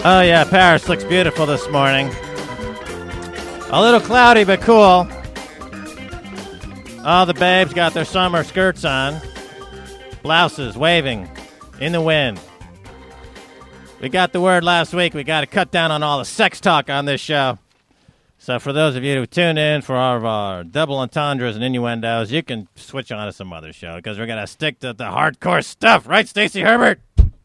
Oh, yeah, Paris looks beautiful this morning. A little cloudy, but cool. All the babes got their summer skirts on. Blouses waving in the wind. We got the word last week. We got to cut down on all the sex talk on this show. So for those of you who tune in for all of our double entendres and innuendos, you can switch on to some other show because we're going to stick to the hardcore stuff. Right, Stacey Herbert?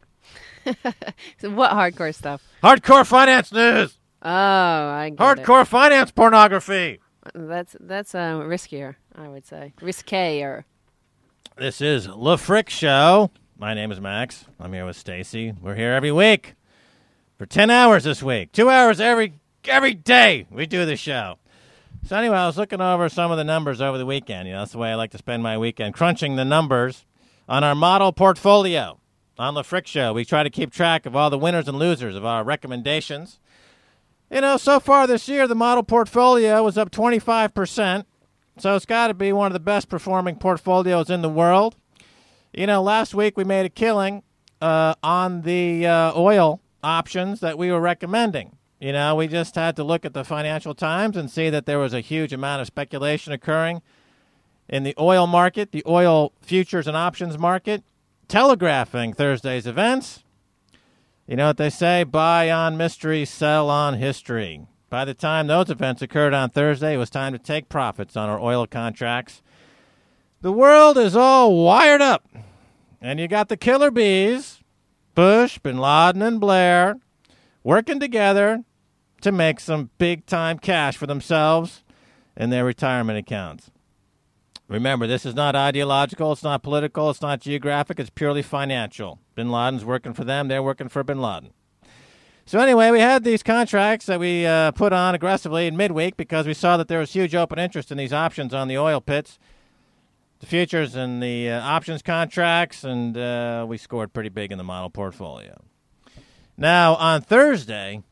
So what hardcore stuff? Hardcore finance news. Oh, I get Hardcore finance pornography. That's riskier, I would say. Riskier. This is Le Frick Show. My name is Max. I'm here with Stacey. We're here every week for 10 hours this week. 2 hours every day we do the show. So anyway, I was looking over some of the numbers over the weekend. You know, that's the way I like to spend my weekend, crunching the numbers on our model portfolio. On the Frick Show, we try to keep track of all the winners and losers of our recommendations. You know, so far this year, the model portfolio was up 25%, so it's got to be one of the best performing portfolios in the world. You know, last week we made a killing on the oil options that we were recommending. You know, we just had to look at the Financial Times and see that there was a huge amount of speculation occurring in the oil market, the oil futures and options market, telegraphing Thursday's events. You know what they say? Buy on mystery, sell on history. By the time those events occurred on Thursday, it was time to take profits on our oil contracts. The world is all wired up. And you got the killer bees, Bush, Bin Laden, and Blair, working together to make some big-time cash for themselves and their retirement accounts. Remember, this is not ideological, it's not political, it's not geographic, it's purely financial. Bin Laden's working for them, they're working for Bin Laden. So anyway, we had these contracts that we put on aggressively in midweek because we saw that there was huge open interest in these options on the oil pits, the futures and the options contracts, and we scored pretty big in the model portfolio. Now, on Thursday,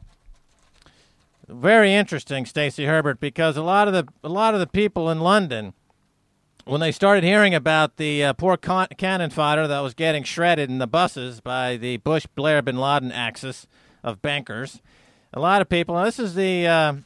very interesting, Stacey Herbert, because a lot of the people in London, when they started hearing about the poor cannon fodder that was getting shredded in the buses by the Bush, Blair, Bin Laden axis of bankers, a lot of people, now this is the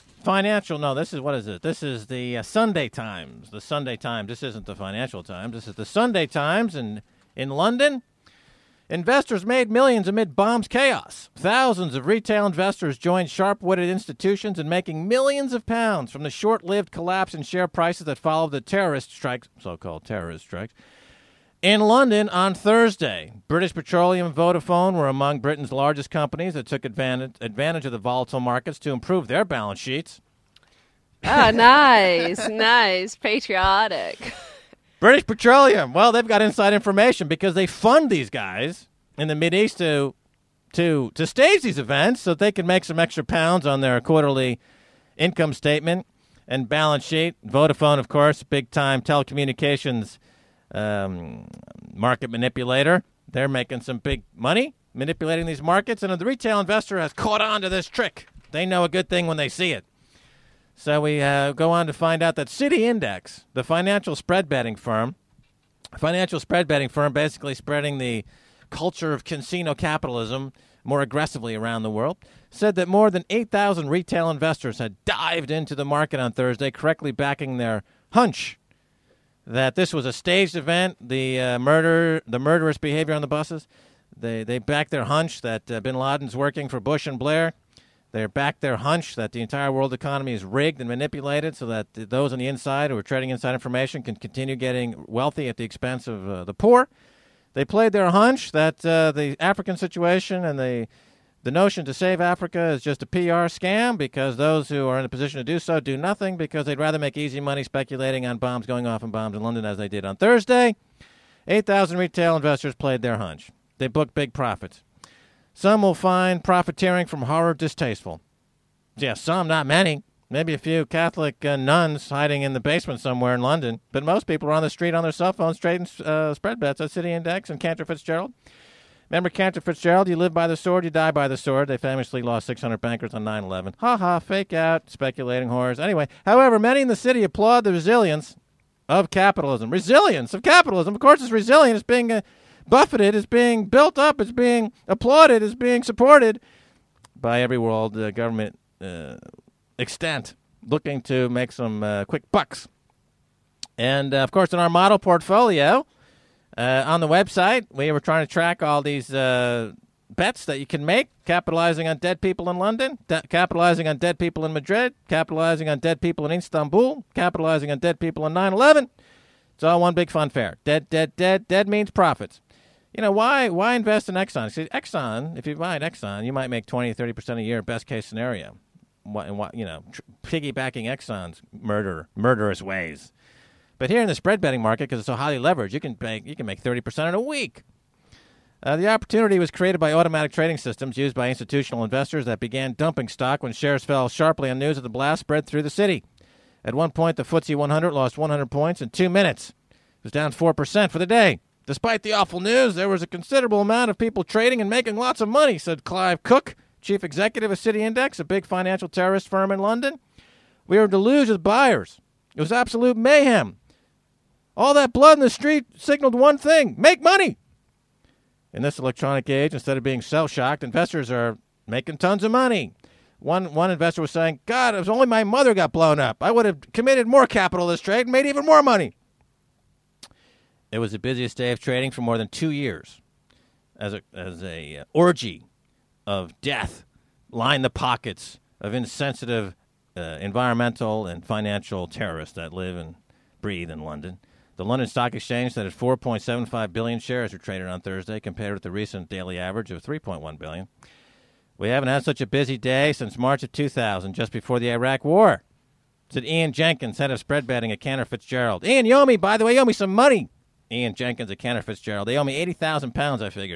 this is the Sunday Times. The Sunday Times. This isn't the Financial Times. This is the Sunday Times in London. Investors made millions amid bombs chaos. Thousands of retail investors joined sharp-witted institutions in making millions of pounds from the short-lived collapse in share prices that followed the terrorist strikes, so-called terrorist strikes, in London on Thursday. British Petroleum and Vodafone were among Britain's largest companies that took advantage of the volatile markets to improve their balance sheets. Oh, nice. Patriotic. British Petroleum, well, they've got inside information because they fund these guys in the Mideast to stage these events so that they can make some extra pounds on their quarterly income statement and balance sheet. Vodafone, of course, big-time telecommunications market manipulator. They're making some big money manipulating these markets, and the retail investor has caught on to this trick. They know a good thing when they see it. So we go on to find out that City Index, the financial spread betting firm basically spreading the culture of casino capitalism more aggressively around the world, said that more than 8,000 retail investors had dived into the market on Thursday, correctly backing their hunch that this was a staged event, the murderous behavior on the buses. They backed their hunch that Bin Laden's working for Bush and Blair. They backed their hunch that the entire world economy is rigged and manipulated so that those on the inside who are trading inside information can continue getting wealthy at the expense of the poor. They played their hunch that the African situation and the notion to save Africa is just a PR scam because those who are in a position to do so do nothing because they'd rather make easy money speculating on bombs going off and bombs in London as they did on Thursday. 8,000 retail investors played their hunch. They booked big profits. Some will find profiteering from horror distasteful. Yeah, some, not many. Maybe a few Catholic nuns hiding in the basement somewhere in London. But most people are on the street on their cell phones trading spread bets at City Index and Cantor Fitzgerald. Remember Cantor Fitzgerald? You live by the sword, you die by the sword. They famously lost 600 bankers on 9/11. Ha ha, fake out, speculating horrors. Anyway, however, many in the city applaud the resilience of capitalism. Resilience of capitalism. Of course, it's resilient. It's being buffeted, it's being built up, it's being applauded, it's being supported by every world government extent, looking to make some quick bucks. And, of course, in our model portfolio on the website, we were trying to track all these bets that you can make, capitalizing on dead people in London, capitalizing on dead people in Madrid, capitalizing on dead people in Istanbul, capitalizing on dead people in 9/11. It's all one big fun fair. Dead, dead, dead. Dead means profits. You know, why invest in Exxon? See, Exxon, if you buy an Exxon, you might make 20 to 30% a year, best case scenario. Piggybacking Exxon's murderous ways. But here in the spread betting market, because it's so highly leveraged, you can make 30% in a week. The opportunity was created by automatic trading systems used by institutional investors that began dumping stock when shares fell sharply on news of the blast spread through the city. At one point, the FTSE 100 lost 100 points in 2 minutes. It was down 4% for the day. Despite the awful news, there was a considerable amount of people trading and making lots of money, said Clive Cook, chief executive of City Index, a big financial terrorist firm in London. We were deluged with buyers. It was absolute mayhem. All that blood in the street signaled one thing: make money. In this electronic age, instead of being shell-shocked, investors are making tons of money. One investor was saying, God, it was only my mother got blown up. I would have committed more capital to this trade and made even more money. It was the busiest day of trading for more than 2 years as a orgy of death lined the pockets of insensitive environmental and financial terrorists that live and breathe in London. The London Stock Exchange said that 4.75 billion shares were traded on Thursday, compared with the recent daily average of 3.1 billion. We haven't had such a busy day since March of 2000, just before the Iraq War, said Ian Jenkins, head of spread betting at Cantor Fitzgerald. Ian, you owe me some money. Ian Jenkins at Cantor Fitzgerald. They owe me 80,000 pounds, I figured.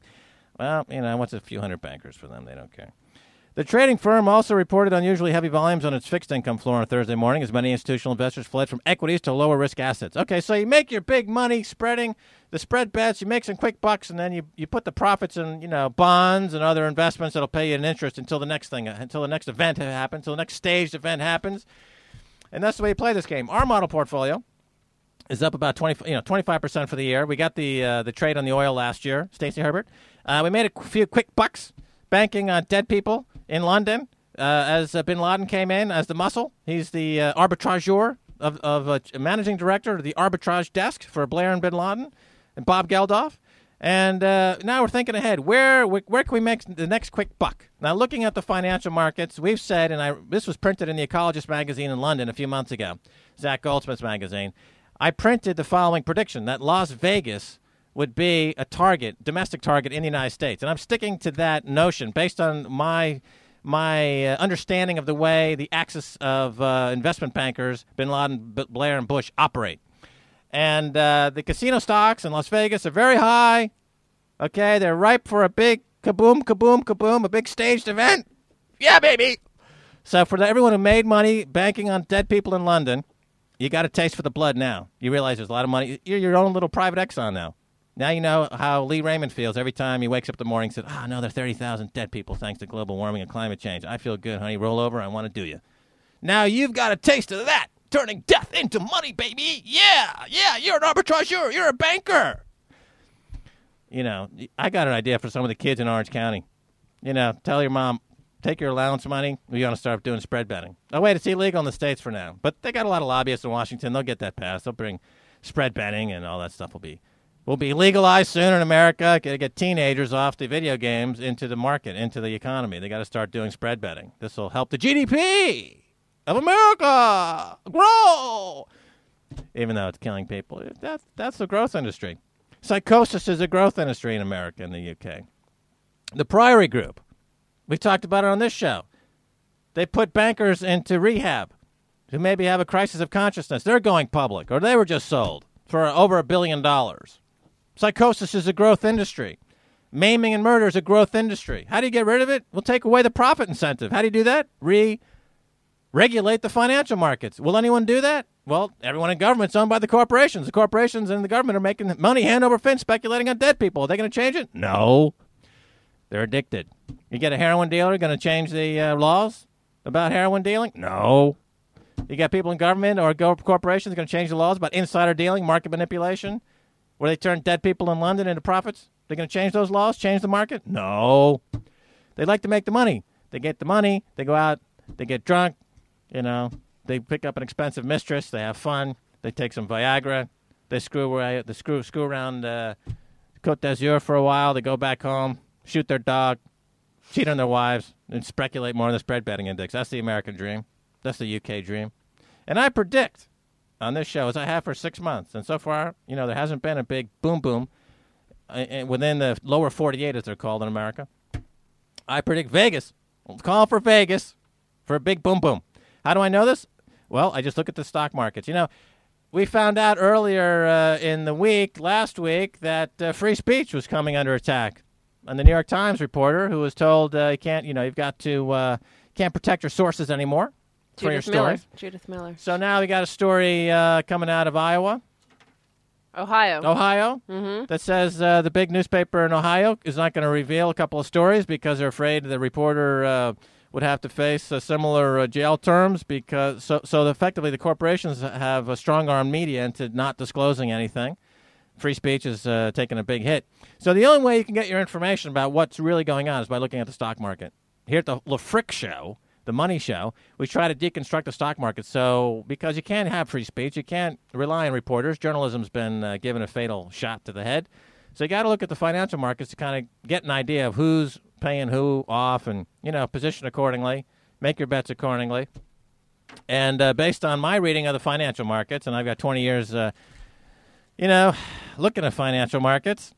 What's a few hundred bankers for them? They don't care. The trading firm also reported unusually heavy volumes on its fixed income floor on Thursday morning as many institutional investors fled from equities to lower risk assets. Okay, so you make your big money spreading the spread bets, you make some quick bucks, and then you put the profits in, bonds and other investments that'll pay you an interest until the next event happens, until the next staged event happens. And that's the way you play this game. Our model portfolio is up about 25% for the year. We got the trade on the oil last year, Stacey Herbert. We made a few quick bucks banking on dead people in London as Bin Laden came in as the muscle. He's the arbitrageur of managing director of the arbitrage desk for Blair and Bin Laden and Bob Geldof. And now we're thinking ahead. Where can we make the next quick buck? Now, looking at the financial markets, we've said, and this was printed in The Ecologist magazine in London a few months ago, Zach Goldsmith's magazine. I printed the following prediction, that Las Vegas would be a domestic target in the United States. And I'm sticking to that notion based on my understanding of the way the axis of investment bankers, Bin Laden, Blair, and Bush operate. And the casino stocks in Las Vegas are very high. Okay, they're ripe for a big kaboom, kaboom, kaboom, a big staged event. Yeah, baby. So for everyone who made money banking on dead people in London, you got a taste for the blood now. You realize there's a lot of money. You're your own little private Exxon now. Now you know how Lee Raymond feels every time he wakes up in the morning and says, no, there are 30,000 dead people thanks to global warming and climate change. I feel good, honey. Roll over. I want to do you. Now you've got a taste of that. Turning death into money, baby. Yeah, you're an arbitrageur. You're a banker. I got an idea for some of the kids in Orange County. Tell your mom, take your allowance money. We're going to start doing spread betting. Oh, wait, it's illegal in the States for now. But they got a lot of lobbyists in Washington. They'll get that passed. They'll bring spread betting and all that stuff will be legalized soon in America. Get teenagers off the video games into the market, into the economy. They got to start doing spread betting. This will help the GDP of America grow, even though it's killing people. That's the growth industry. Psychosis is a growth industry in America and the UK. The Priory Group, we talked about it on this show. They put bankers into rehab who maybe have a crisis of consciousness. They're going public, or they were just sold for over $1 billion. Psychosis is a growth industry. Maiming and murder is a growth industry. How do you get rid of it? We'll take away the profit incentive. How do you do that? Regulate the financial markets. Will anyone do that? Well, everyone in government's owned by the corporations. The corporations and the government are making money hand over fist speculating on dead people. Are they going to change it? No. They're addicted. You get a heroin dealer going to change the laws about heroin dealing? No. You got people in government or corporations going to change the laws about insider dealing, market manipulation, where they turn dead people in London into profits? They're going to change those laws, change the market? No. They like to make the money. They get the money. They go out. They get drunk. They pick up an expensive mistress. They have fun. They take some Viagra. They screw around Côte d'Azur for a while. They go back home, shoot their dog, cheat on their wives, and speculate more on the spread betting index. That's the American dream. That's the UK dream. And I predict on this show, as I have for 6 months, and so far, there hasn't been a big boom within the lower 48, as they're called in America. I predict Vegas. I'll call for Vegas for a big boom. How do I know this? Well, I just look at the stock markets. We found out earlier in the week, last week, that free speech was coming under attack. And the New York Times reporter who was told you can't protect your sources anymore for your stories. Judith Miller. So now we got a story coming out of Iowa. Ohio. That says the big newspaper in Ohio is not going to reveal a couple of stories because they're afraid the reporter would have to face similar jail terms because so effectively the corporations have a strong-armed media into not disclosing anything. Free speech is taking a big hit. So the only way you can get your information about what's really going on is by looking at the stock market. Here at the LaFrick Show, the Money Show, we try to deconstruct the stock market. So because you can't have free speech, you can't rely on reporters. Journalism's been given a fatal shot to the head. So you got to look at the financial markets to kind of get an idea of who's paying who off and, position accordingly, make your bets accordingly. And based on my reading of the financial markets, and I've got 20 years, looking at financial markets,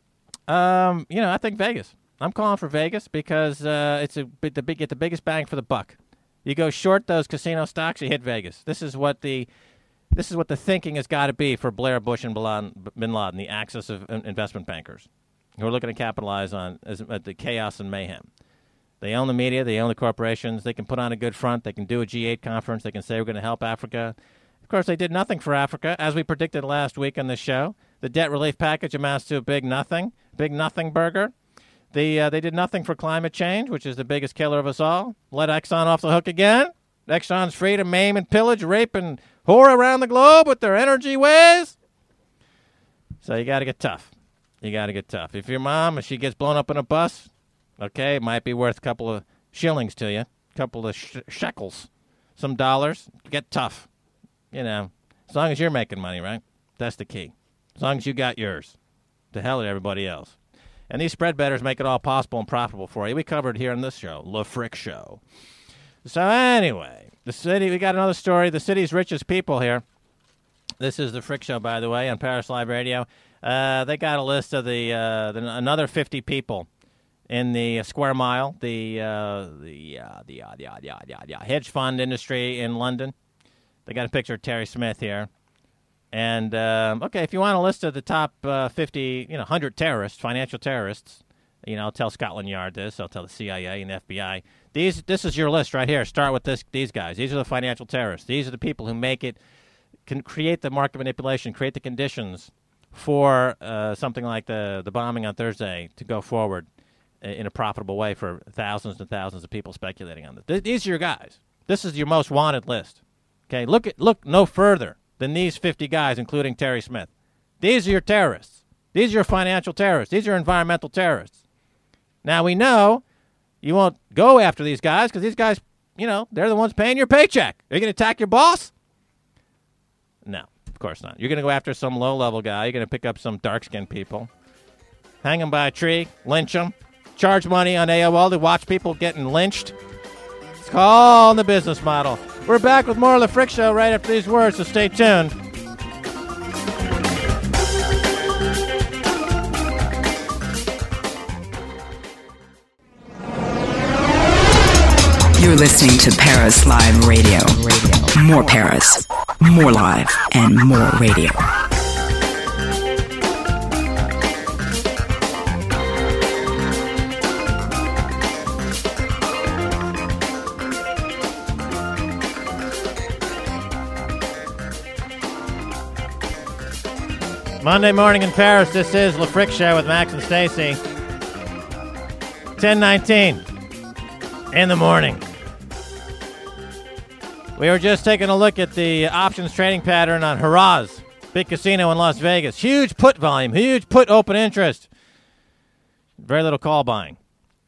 I think Vegas. I'm calling for Vegas because get the biggest bang for the buck. You go short those casino stocks, you hit Vegas. This is what the thinking has got to be for Blair, Bush, and Bin Laden, the axis of investment bankers who are looking to capitalize on the chaos and mayhem. They own the media. They own the corporations. They can put on a good front. They can do a G8 conference. They can say we're going to help Africa. Of course, they did nothing for Africa, as we predicted last week on this show. The debt relief package amounts to a big nothing burger. They did nothing for climate change, which is the biggest killer of us all. Let Exxon off the hook again. Exxon's free to maim and pillage, rape, and whore around the globe with their energy ways. So you got to get tough. If your mom, if she gets blown up in a bus, okay, it might be worth a couple of shillings to you, a couple of shekels, some dollars. Get tough. As long as you're making money, right? That's the key. As long as you got yours. To hell with everybody else. And these spread bettors make it all possible and profitable for you. We covered here on this show, LaFrick Show. So anyway, the city, we got another story. The city's richest people here. This is the Frick Show, by the way, on Paris Live Radio. They got a list of another 50 people in the square mile, the hedge fund industry in London. They got a picture of Terry Smith here. And, okay, if you want a list of the top 50, 100 terrorists, financial terrorists, I'll tell Scotland Yard this. I'll tell the CIA and the FBI. This is your list right here. Start with these guys. These are the financial terrorists. These are the people who can create the market manipulation, create the conditions for something like the bombing on Thursday to go forward in a profitable way for thousands and thousands of people speculating on this. These are your guys. This is your most wanted list. Okay, look no further than these 50 guys, including Terry Smith. These are your terrorists. These are your financial terrorists. These are environmental terrorists. Now, we know you won't go after these guys because these guys, they're the ones paying your paycheck. Are you going to attack your boss? No, of course not. You're going to go after some low-level guy. You're going to pick up some dark-skinned people, hang them by a tree, lynch them, charge money on AOL to watch people getting lynched. It's called the business model. We're back with more of the Frick Show right after these words, so stay tuned. You're listening to Paris Live Radio. More Paris, more live, and more radio. Monday morning in Paris, this is LaFrick Show with Max and Stacy. 10:19 in the morning. We were just taking a look at the options trading pattern on Harrah's, big casino in Las Vegas. Huge put volume, huge put open interest. Very little call buying.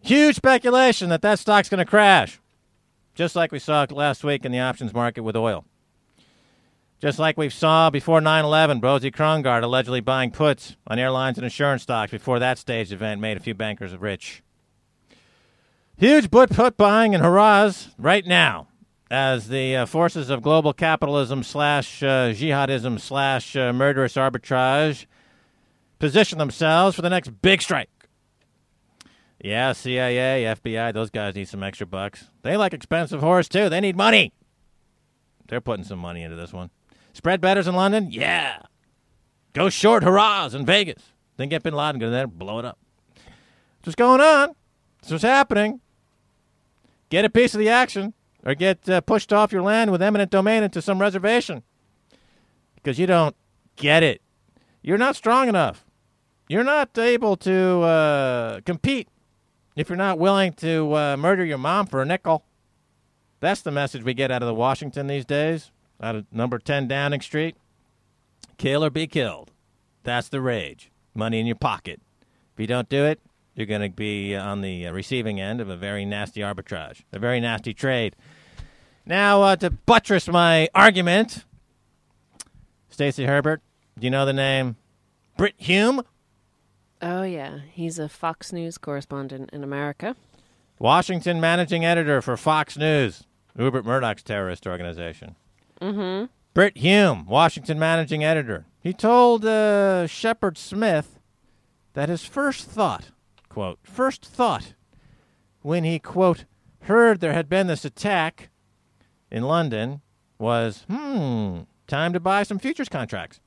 Huge speculation that stock's going to crash, just like we saw last week in the options market with oil. Just like we saw before 9/11, Rosie Krongard allegedly buying puts on airlines and insurance stocks before that staged event made a few bankers rich. Huge put buying and hurrahs right now as the forces of global capitalism / jihadism / murderous arbitrage position themselves for the next big strike. Yeah, CIA, FBI, those guys need some extra bucks. They like expensive horse, too. They need money. They're putting some money into this one. Spread bettors in London? Yeah. Go short, hurrahs, in Vegas. Then get Bin Laden, go there, blow it up. That's what's going on. That's what's happening. Get a piece of the action or get pushed off your land with eminent domain into some reservation because you don't get it. You're not strong enough. You're not able to compete if you're not willing to murder your mom for a nickel. That's the message we get out of the Washington these days. Out of number 10 Downing Street, kill or be killed. That's the rage. Money in your pocket. If you don't do it, you're going to be on the receiving end of a very nasty arbitrage, a very nasty trade. Now, to buttress my argument, Stacey Herbert, do you know the name Brit Hume? Oh, yeah. He's a Fox News correspondent in America. Washington managing editor for Fox News, Rupert Murdoch's terrorist organization. Mm-hmm. Brit Hume, Washington managing editor. He told Shepard Smith that his first thought, quote, when he, quote, heard there had been this attack in London was, time to buy some futures contracts.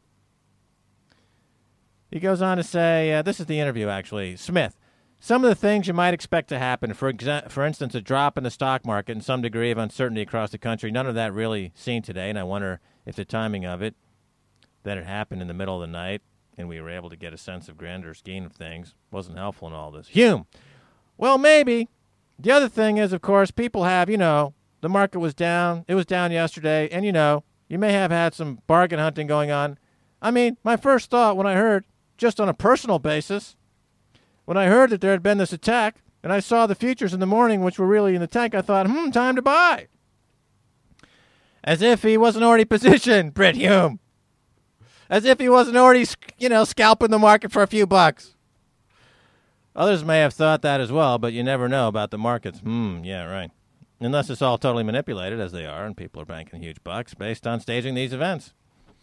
He goes on to say, this is the interview, actually. Smith, some of the things you might expect to happen, for instance, a drop in the stock market and some degree of uncertainty across the country, none of that really seen today, and I wonder if the timing of it, that it happened in the middle of the night and we were able to get a sense of grander scheme of things, wasn't helpful in all this. Hume, well, maybe. The other thing is, of course, people have, the market was down. It was down yesterday, and, you may have had some bargain hunting going on. I mean, my first thought when I heard, just on a personal basis, when I heard that there had been this attack, and I saw the futures in the morning, which were really in the tank, I thought, time to buy. As if he wasn't already positioned, Brit Hume. As if he wasn't already, scalping the market for a few bucks. Others may have thought that as well, but you never know about the markets. Yeah, right. Unless it's all totally manipulated, as they are, and people are banking huge bucks based on staging these events.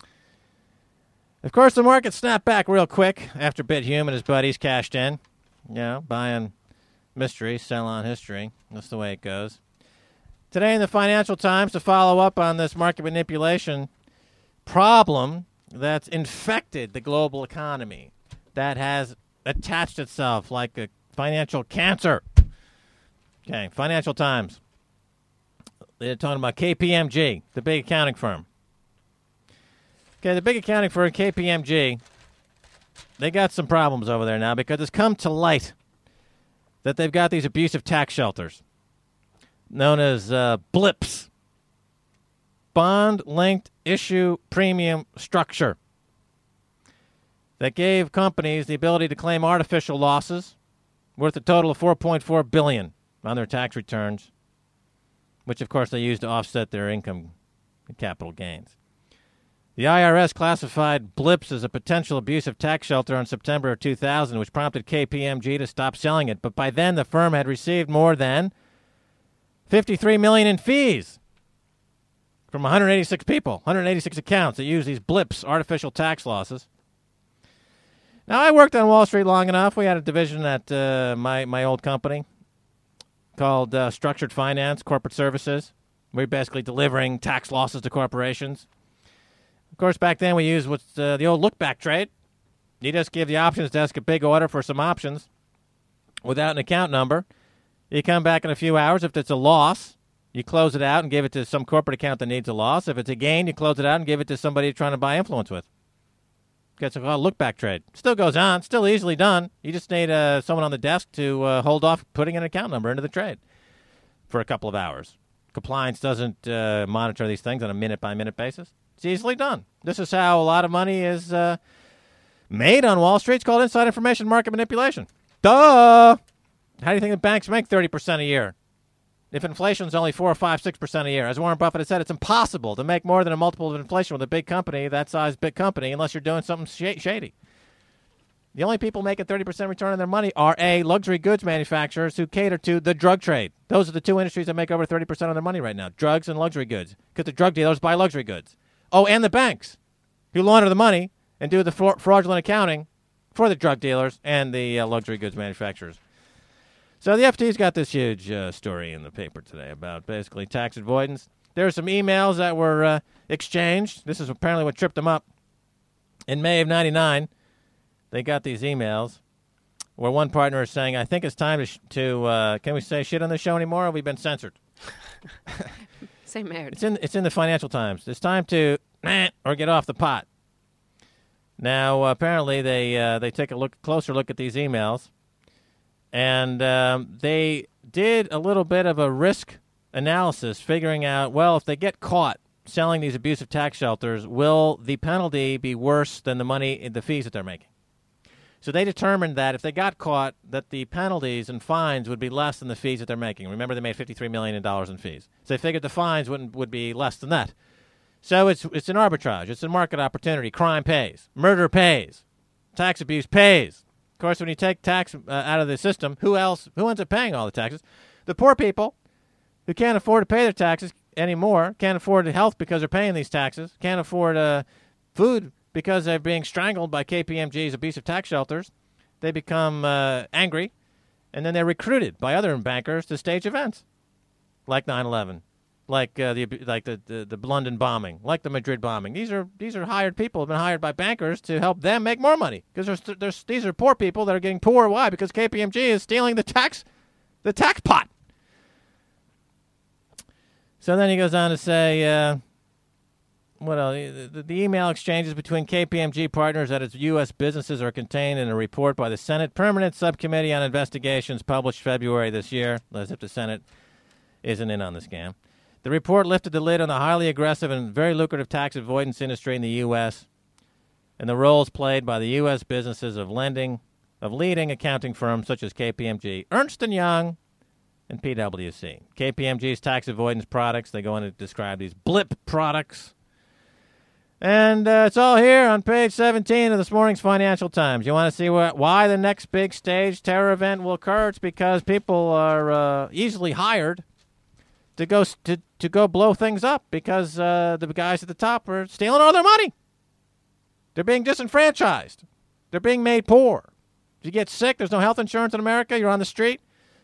Of course, the market snapped back real quick after Brit Hume and his buddies cashed in. Buying mystery, sell on history. That's the way it goes. Today in the Financial Times, to follow up on this market manipulation problem that's infected the global economy, that has attached itself like a financial cancer. Okay, Financial Times. They're talking about KPMG, the big accounting firm. Okay, the big accounting firm, KPMG, they got some problems over there now because it's come to light that they've got these abusive tax shelters known as BLIPs, Bond-Linked Issue Premium Structure, that gave companies the ability to claim artificial losses worth a total of $4.4 billion on their tax returns, which, of course, they use to offset their income and capital gains. The IRS classified BLIPs as a potential abusive tax shelter in September of 2000, which prompted KPMG to stop selling it. But by then, the firm had received more than $53 million in fees from 186 people, 186 accounts that use these BLIPs, artificial tax losses. Now, I worked on Wall Street long enough. We had a division at my old company called Structured Finance Corporate Services. We're basically delivering tax losses to corporations. Of course, back then we used what's the old look-back trade. You just give the options desk a big order for some options without an account number. You come back in a few hours. If it's a loss, you close it out and give it to some corporate account that needs a loss. If it's a gain, you close it out and give it to somebody you're trying to buy influence with. It's a look-back trade. Still goes on. Still easily done. You just need someone on the desk to hold off putting an account number into the trade for a couple of hours. Compliance doesn't monitor these things on a minute-by-minute basis. It's easily done. This is how a lot of money is made on Wall Street. It's called inside information market manipulation. Duh! How do you think the banks make 30% a year? If inflation's only 4 or 5, 6% a year. As Warren Buffett has said, it's impossible to make more than a multiple of inflation with a big company, that size big company, unless you're doing something shady. The only people making 30% return on their money are, A, luxury goods manufacturers who cater to the drug trade. Those are the two industries that make over 30% of their money right now, drugs and luxury goods, because the drug dealers buy luxury goods. Oh, and the banks who launder the money and do the fraudulent accounting for the drug dealers and the luxury goods manufacturers. So the FT's got this huge story in the paper today about basically tax avoidance. There are some emails that were exchanged. This is apparently what tripped them up. In May of 99, they got these emails where one partner is saying, I think it's time to can we say shit on the show anymore, or have we been censored? Say married. It's in the Financial Times. It's time to or get off the pot. Now, apparently, they take a closer look at these emails, and they did a little bit of a risk analysis, figuring out, well, if they get caught selling these abusive tax shelters, will the penalty be worse than the fees that they're making? So they determined that if they got caught, that the penalties and fines would be less than the fees that they're making. Remember, they made $53 million in fees. So they figured the fines would be less than that. So it's an arbitrage. It's a market opportunity. Crime pays. Murder pays. Tax abuse pays. Of course, when you take tax out of the system, who ends up paying all the taxes? The poor people who can't afford to pay their taxes anymore, can't afford health because they're paying these taxes, can't afford food because they're being strangled by KPMG's abusive tax shelters. They become angry, and then they're recruited by other bankers to stage events like 9/11. Like the London bombing, like the Madrid bombing. These are hired people, have been hired by bankers to help them make more money. Because these are poor people that are getting poor. Why? Because KPMG is stealing the tax pot. So then he goes on to say, what else? The email exchanges between KPMG partners at its U.S. businesses are contained in a report by the Senate Permanent Subcommittee on Investigations published February this year, as if the Senate isn't in on the scam. The report lifted the lid on the highly aggressive and very lucrative tax avoidance industry in the U.S. and the roles played by the U.S. businesses of leading accounting firms such as KPMG, Ernst & Young, and PwC. KPMG's tax avoidance products, they go on to describe these blip products. And it's all here on page 17 of this morning's Financial Times. You want to see why the next big stage terror event will occur? It's because people are easily hired to go blow things up because the guys at the top are stealing all their money. They're being disenfranchised. They're being made poor. If you get sick, there's no health insurance in America, you're on the street.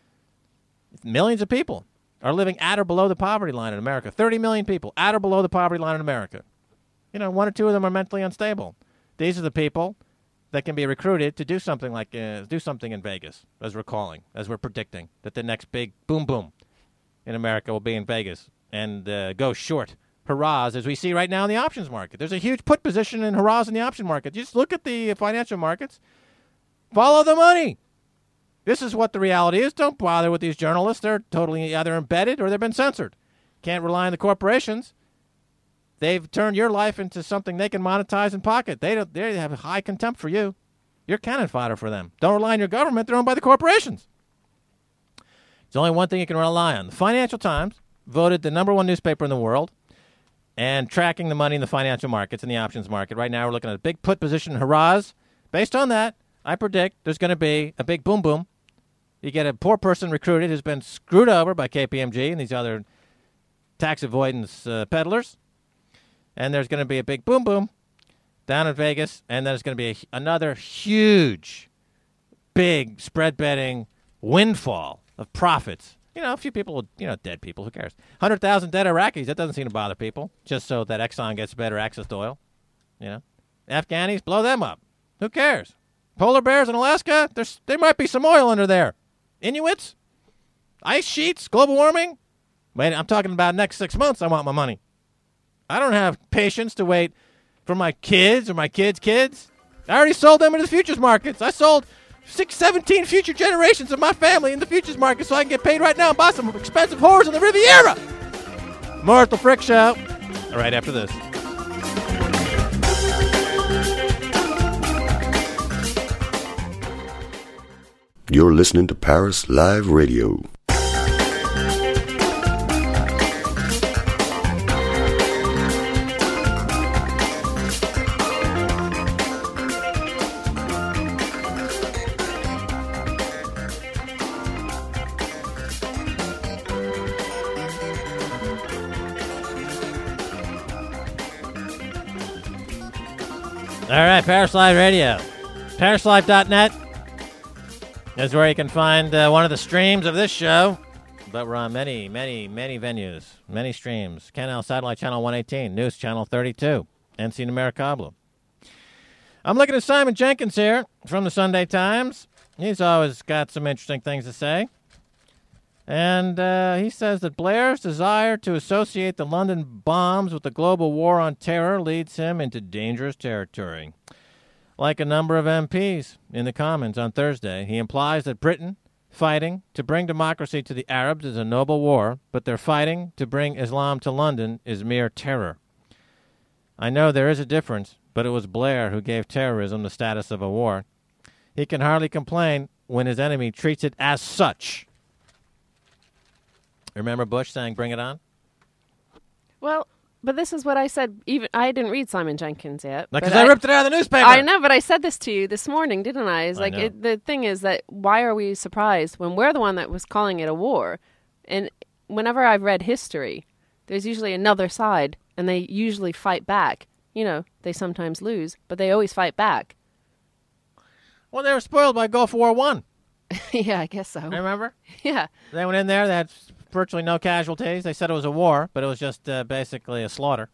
Millions of people are living at or below the poverty line in America. 30 million people at or below the poverty line in America. You know, 1 or 2 of them are mentally unstable. These are the people that can be recruited to do something like do something in Vegas, as we're predicting, that the next big boom in America will be in Vegas and go short hurrahs, as we see right now in the options market. There's a huge put position in hurrahs in the option market. Just look at the financial markets. Follow the money. This is what the reality is. Don't bother with these journalists. They're totally either embedded or they've been censored. Can't rely on the corporations. They've turned your life into something they can monetize and pocket. They have a high contempt for you. You're cannon fodder for them. Don't rely on your government. They're owned by the corporations. There's only one thing you can rely on. The Financial Times voted the #1 newspaper in the world and tracking the money in the financial markets and the options market. Right now we're looking at a big put position, hurrahs. Based on that, I predict there's going to be a big boom. You get a poor person recruited who's been screwed over by KPMG and these other tax avoidance peddlers. And there's going to be a big boom down in Vegas. And then there's going to be another huge, big spread betting windfall of profits. You know, a few people, dead people, who cares? 100,000 dead Iraqis, that doesn't seem to bother people, just so that Exxon gets better access to oil. Afghanis, blow them up. Who cares? Polar bears in Alaska, there might be some oil under there. Inuits, ice sheets, global warming. Wait, I'm talking about next 6 months, I want my money. I don't have patience to wait for my kids or my kids' kids. I already sold them into the futures markets. I sold 17 future generations of my family in the futures market so I can get paid right now and buy some expensive whores in the Riviera. More at the Frick Show. All right, after this. You're listening to Paris Live Radio. All right, Paris Live Radio. ParisLive.net is where you can find one of the streams of this show. But we're on many venues, many streams. Canal Satellite Channel 118, News Channel 32, NC Numericable. I'm looking at Simon Jenkins here from the Sunday Times. He's always got some interesting things to say. And he says that Blair's desire to associate the London bombs with the global war on terror leads him into dangerous territory. Like a number of MPs in the Commons on Thursday, he implies that Britain fighting to bring democracy to the Arabs is a noble war, but their fighting to bring Islam to London is mere terror. I know there is a difference, but it was Blair who gave terrorism the status of a war. He can hardly complain when his enemy treats it as such. Remember Bush saying, "Bring it on"? Well, but this is what I said. Even I didn't read Simon Jenkins yet. Because I ripped it out of the newspaper. I know, but I said this to you this morning, didn't I? It's I know. the thing is that why are we surprised when we're the one that was calling it a war? And whenever I've read history, there's usually another side, and they usually fight back. You know, they sometimes lose, but they always fight back. Well, they were spoiled by Gulf War I. Yeah, I guess so. Remember? Yeah. They went in there. They had virtually no casualties. They said it was a war, but it was just basically a slaughter.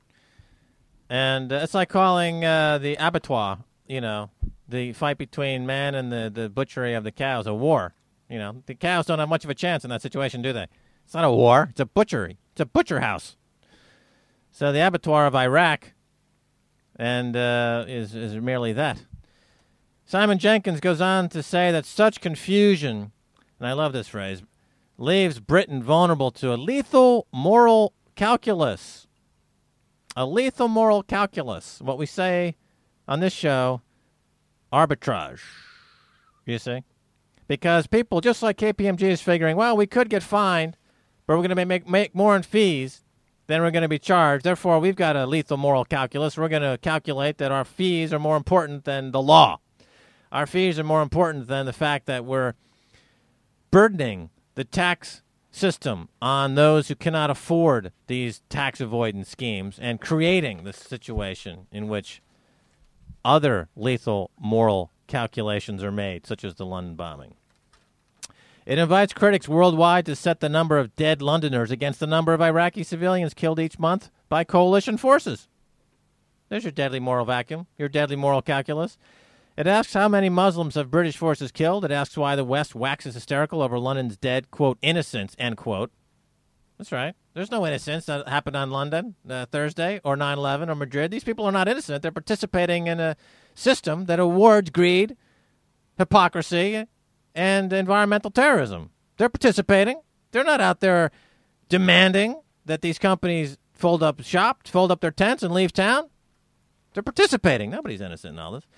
And it's like calling the abattoir, the fight between man and the butchery of the cows, a war. The cows don't have much of a chance in that situation, do they? It's not a war. It's a butchery. It's a butcher house. So the abattoir of Iraq and is merely that. Simon Jenkins goes on to say that such confusion, and I love this phrase, leaves Britain vulnerable to a lethal moral calculus. A lethal moral calculus. What we say on this show, arbitrage. You see? Because people, just like KPMG is figuring, well, we could get fined, but we're going to make more in fees than we're going to be charged. Therefore, we've got a lethal moral calculus. We're going to calculate that our fees are more important than the law. Our fees are more important than the fact that we're burdening the tax system on those who cannot afford these tax avoidance schemes and creating the situation in which other lethal moral calculations are made, such as the London bombing. It invites critics worldwide to set the number of dead Londoners against the number of Iraqi civilians killed each month by coalition forces. There's your deadly moral vacuum, your deadly moral calculus. It asks how many Muslims have British forces killed. It asks why the West waxes hysterical over London's dead, quote, innocents, end quote. That's right. There's no innocence that happened on London Thursday or 9/11 or Madrid. These people are not innocent. They're participating in a system that awards greed, hypocrisy, and environmental terrorism. They're participating. They're not out there demanding that these companies fold up shop, fold up their tents, and leave town. They're participating. Nobody's innocent in all this.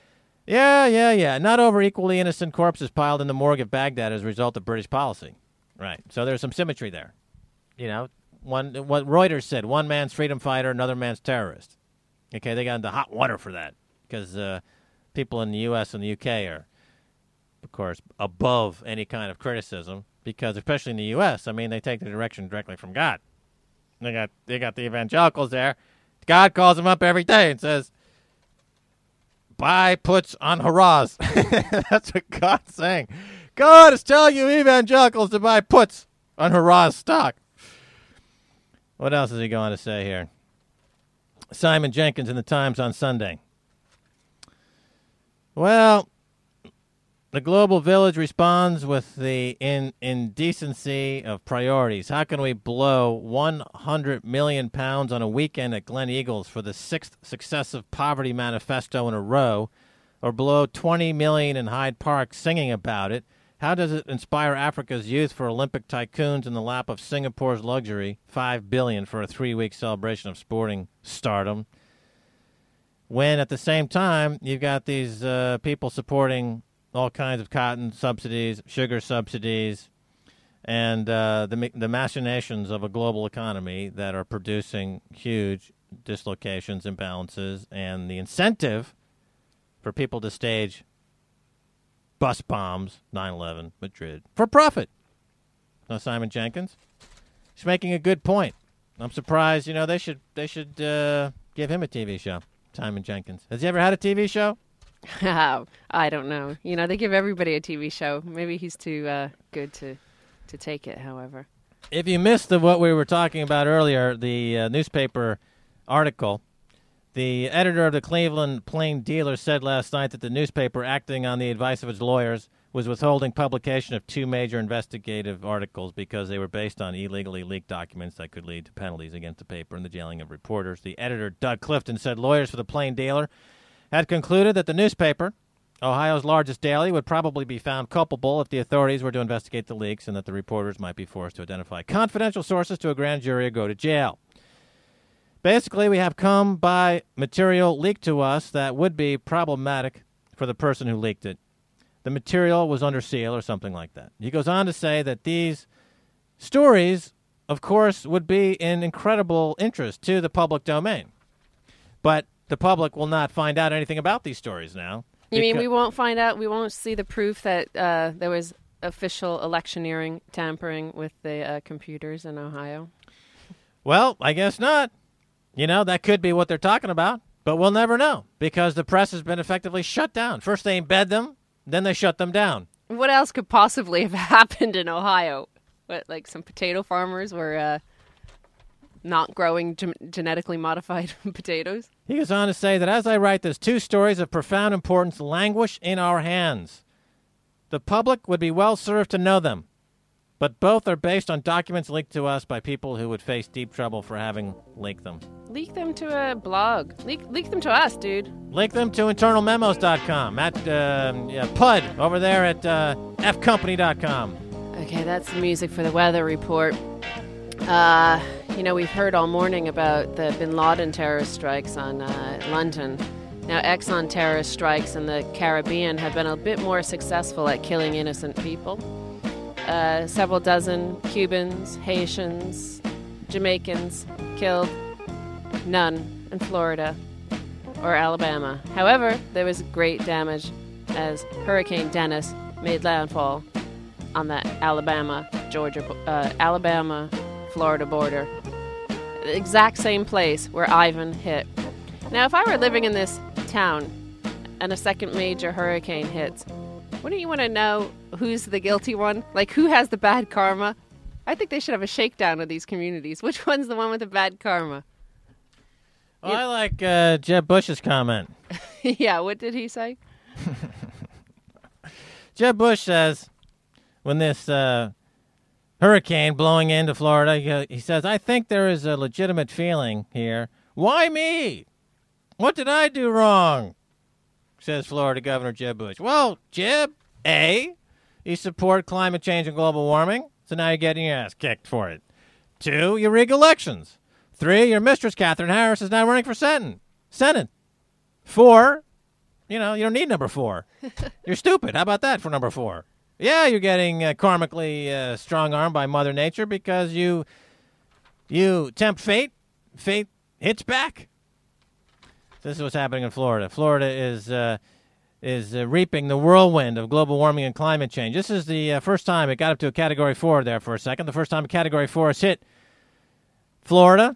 Yeah. Not over equally innocent corpses piled in the morgue of Baghdad as a result of British policy. Right. So there's some symmetry there. What Reuters said, one man's freedom fighter, another man's terrorist. Okay, they got into hot water for that because people in the U.S. and the U.K. are, of course, above any kind of criticism because, especially in the U.S., they take the direction directly from God. They got the evangelicals there. God calls them up every day and says, buy puts on hurrahs. That's what God's saying. God is telling you evangelicals to buy puts on hurrahs stock. What else is he going to say here? Simon Jenkins in the Times on Sunday. Well, the global village responds with the indecency of priorities. How can we blow 100 million pounds on a weekend at Glen Eagles for the sixth successive poverty manifesto in a row, or blow 20 million in Hyde Park singing about it? How does it inspire Africa's youth for Olympic tycoons in the lap of Singapore's luxury, $5 billion for a 3-week celebration of sporting stardom? When at the same time, you've got these people supporting all kinds of cotton subsidies, sugar subsidies, and the machinations of a global economy that are producing huge dislocations, imbalances, and the incentive for people to stage bus bombs, 9/11, Madrid, for profit. No, Simon Jenkins, he's making a good point. I'm surprised. They should give him a TV show. Simon Jenkins. Has he ever had a TV show? I don't know. They give everybody a TV show. Maybe he's too good to take it, however. If you missed what we were talking about earlier, the newspaper article, the editor of the Cleveland Plain Dealer said last night that the newspaper, acting on the advice of its lawyers, was withholding publication of 2 major investigative articles because they were based on illegally leaked documents that could lead to penalties against the paper and the jailing of reporters. The editor, Doug Clifton, said lawyers for the Plain Dealer had concluded that the newspaper, Ohio's largest daily, would probably be found culpable if the authorities were to investigate the leaks, and that the reporters might be forced to identify confidential sources to a grand jury or go to jail. Basically, we have come by material leaked to us that would be problematic for the person who leaked it. The material was under seal or something like that. He goes on to say that these stories, of course, would be in incredible interest to the public domain. But the public will not find out anything about these stories now. You mean we won't find out? We won't see the proof that there was official electioneering tampering with the computers in Ohio? Well, I guess not. That could be what they're talking about. But we'll never know because the press has been effectively shut down. First they embed them, then they shut them down. What else could possibly have happened in Ohio? What, like some potato farmers were not growing genetically modified potatoes? He goes on to say that as I write this, 2 stories of profound importance languish in our hands. The public would be well served to know them, but both are based on documents leaked to us by people who would face deep trouble for having leaked them. Leak them to a blog. Leak them to us, dude. Leak them to internalmemos.com, at PUD over there at fcompany.com. Okay, that's the music for the weather report. We've heard all morning about the bin Laden terrorist strikes on London. Now, Exxon terrorist strikes in the Caribbean have been a bit more successful at killing innocent people. Several dozen Cubans, Haitians, Jamaicans killed. None in Florida or Alabama. However, there was great damage as Hurricane Dennis made landfall on the Alabama-Florida border. The exact same place where Ivan hit. Now, if I were living in this town and a second major hurricane hits, wouldn't you want to know who's the guilty one? Like, who has the bad karma? I think they should have a shakedown of these communities. Which one's the one with the bad karma? Well, I like Jeb Bush's comment. Yeah, what did he say? Jeb Bush says, when this hurricane blowing into Florida, he says, I think there is a legitimate feeling here. Why me? What did I do wrong? Says Florida Governor Jeb Bush. Well, Jeb, A, you support climate change and global warming, so now you're getting your ass kicked for it. 2, you rig elections. 3, your mistress, Katherine Harris, is now running for Senate. 4, you don't need number 4. You're stupid. How about that for number 4? Yeah, you're getting karmically strong-armed by Mother Nature because you tempt fate. Fate hits back. This is what's happening in Florida. Florida is reaping the whirlwind of global warming and climate change. This is the first time it got up to a Category 4 there for a second. The first time a Category 4 has hit Florida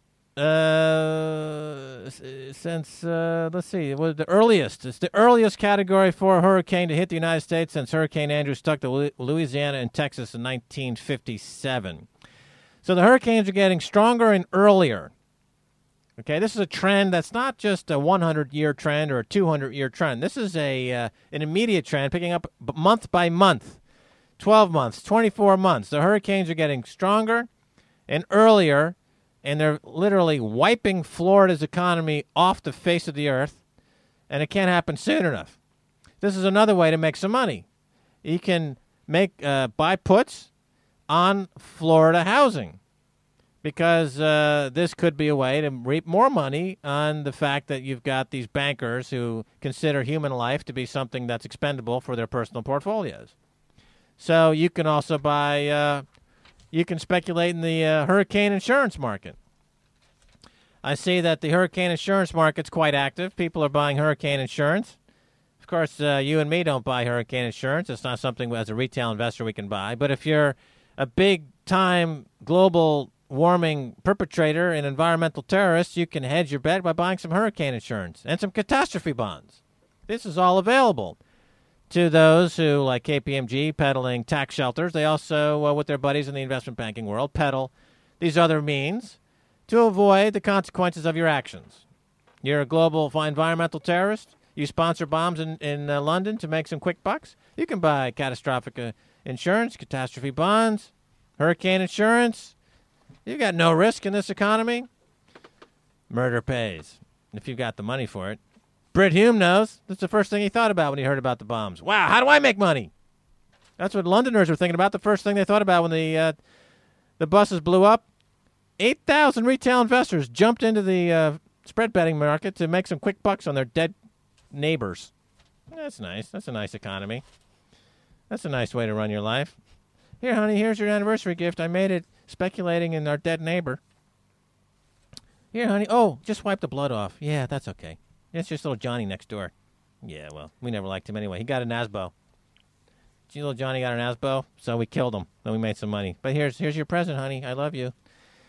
since, let's see, it was the earliest. It's the earliest Category 4 hurricane to hit the United States since Hurricane Andrew struck Louisiana and Texas in 1957. So the hurricanes are getting stronger and earlier. Okay, this is a trend that's not just a 100-year trend or a 200-year trend. This is an immediate trend picking up month by month, 12 months, 24 months. The hurricanes are getting stronger and earlier, and they're literally wiping Florida's economy off the face of the earth, and it can't happen soon enough. This is another way to make some money. You can buy puts on Florida housing. because this could be a way to reap more money on the fact that you've got these bankers who consider human life to be something that's expendable for their personal portfolios. So you can also buy, you can speculate in the hurricane insurance market. I see that the hurricane insurance market's quite active. People are buying hurricane insurance. Of course, you and me don't buy hurricane insurance. It's not something as a retail investor we can buy. But if you're a big-time global warming perpetrator and environmental terrorist, you can hedge your bet by buying some hurricane insurance and some catastrophe bonds. This is all available to those who, like KPMG, peddling tax shelters. They also, with their buddies in the investment banking world, peddle these other means to avoid the consequences of your actions. You're a global environmental terrorist. You sponsor bombs in London to make some quick bucks. You can buy catastrophic insurance, catastrophe bonds, hurricane insurance. You've got no risk in this economy. Murder pays, if you've got the money for it. Brit Hume knows. That's the first thing he thought about when he heard about the bombs. Wow, how do I make money? That's what Londoners were thinking about. The first thing they thought about when the buses blew up. 8,000 retail investors jumped into the spread betting market to make some quick bucks on their dead neighbors. That's nice. That's a nice economy. That's a nice way to run your life. Here, honey, here's your anniversary gift. I made it speculating in our dead neighbor. Here, honey. Oh, just wipe the blood off. Yeah, that's okay. It's just little Johnny next door. Yeah, well, we never liked him anyway. He got an ASBO. Little Johnny got an ASBO, so we killed him. Then we made some money. But here's your present, honey. I love you.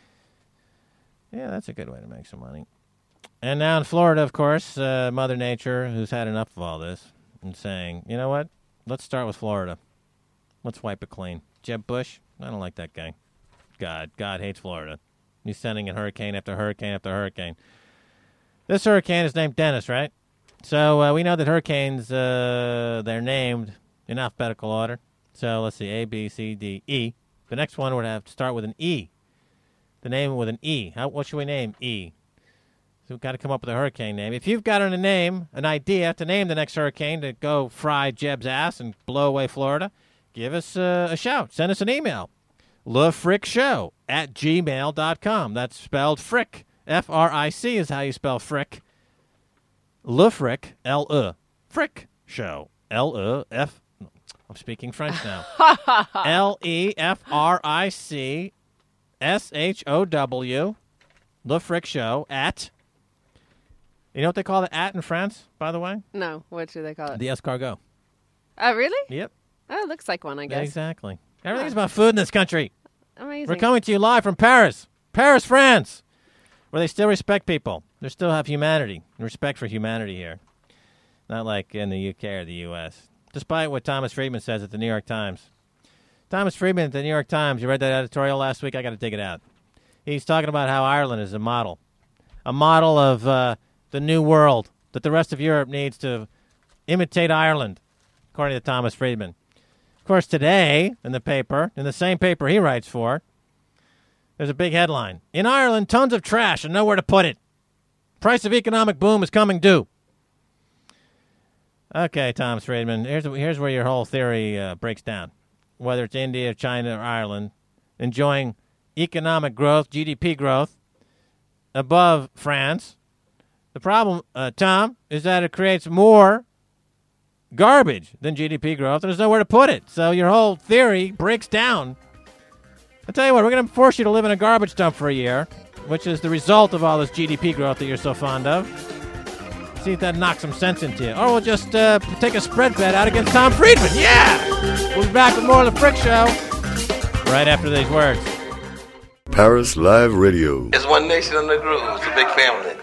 Yeah, that's a good way to make some money. And now in Florida, of course, Mother Nature, who's had enough of all this, and saying, you know what? Let's start with Florida. Let's wipe it clean. Jeb Bush, I don't like that guy. God hates Florida. He's sending in hurricane after hurricane after hurricane. This hurricane is named Dennis, right? So we know that hurricanes, they're named in alphabetical order. So let's see, A, B, C, D, E. The next one would have to start with an E. The name with an E. What should we name E? So we've got to come up with a hurricane name. If you've got an idea to name the next hurricane to go fry Jeb's ass and blow away Florida, give us a shout. Send us an email. lefrickshow@gmail.com. That's spelled frick. F-R-I-C is how you spell frick. Lefrick, L-E. Frick show. L-E-F. I'm speaking French now. Lefrickshow. Le Frick Show at. You know what they call the at in France, by the way? No, what do they call it? The escargot. Oh, really? Yep. Oh, it looks like one, I guess. Exactly. Everything's about food in this country. Amazing. We're coming to you live from Paris, France, where they still respect people. They still have humanity and respect for humanity here. Not like in the UK or the US. Despite what Thomas Friedman says at the New York Times. Thomas Friedman at the New York Times, you read that editorial last week? I got to dig it out. He's talking about how Ireland is a model of the new world, that the rest of Europe needs to imitate Ireland, according to Thomas Friedman. Of course, today, in the paper, in the same paper he writes for, there's a big headline. In Ireland, tons of trash and nowhere to put it. Price of economic boom is coming due. Okay, Thomas Friedman, here's where your whole theory breaks down. Whether it's India, China, or Ireland, enjoying economic growth, GDP growth, above France. The problem, Tom, is that it creates more garbage than GDP growth, and there's nowhere to put it. So your whole theory breaks down. I'll tell you what, we're going to force you to live in a garbage dump for a year, which is the result of all this GDP growth that you're so fond of. See if that knocks some sense into you. Or we'll just take a spread bet out against Tom Friedman. Yeah! We'll be back with more of The Frick Show right after these words. Paris Live Radio. It's one nation under the groove. It's a big family.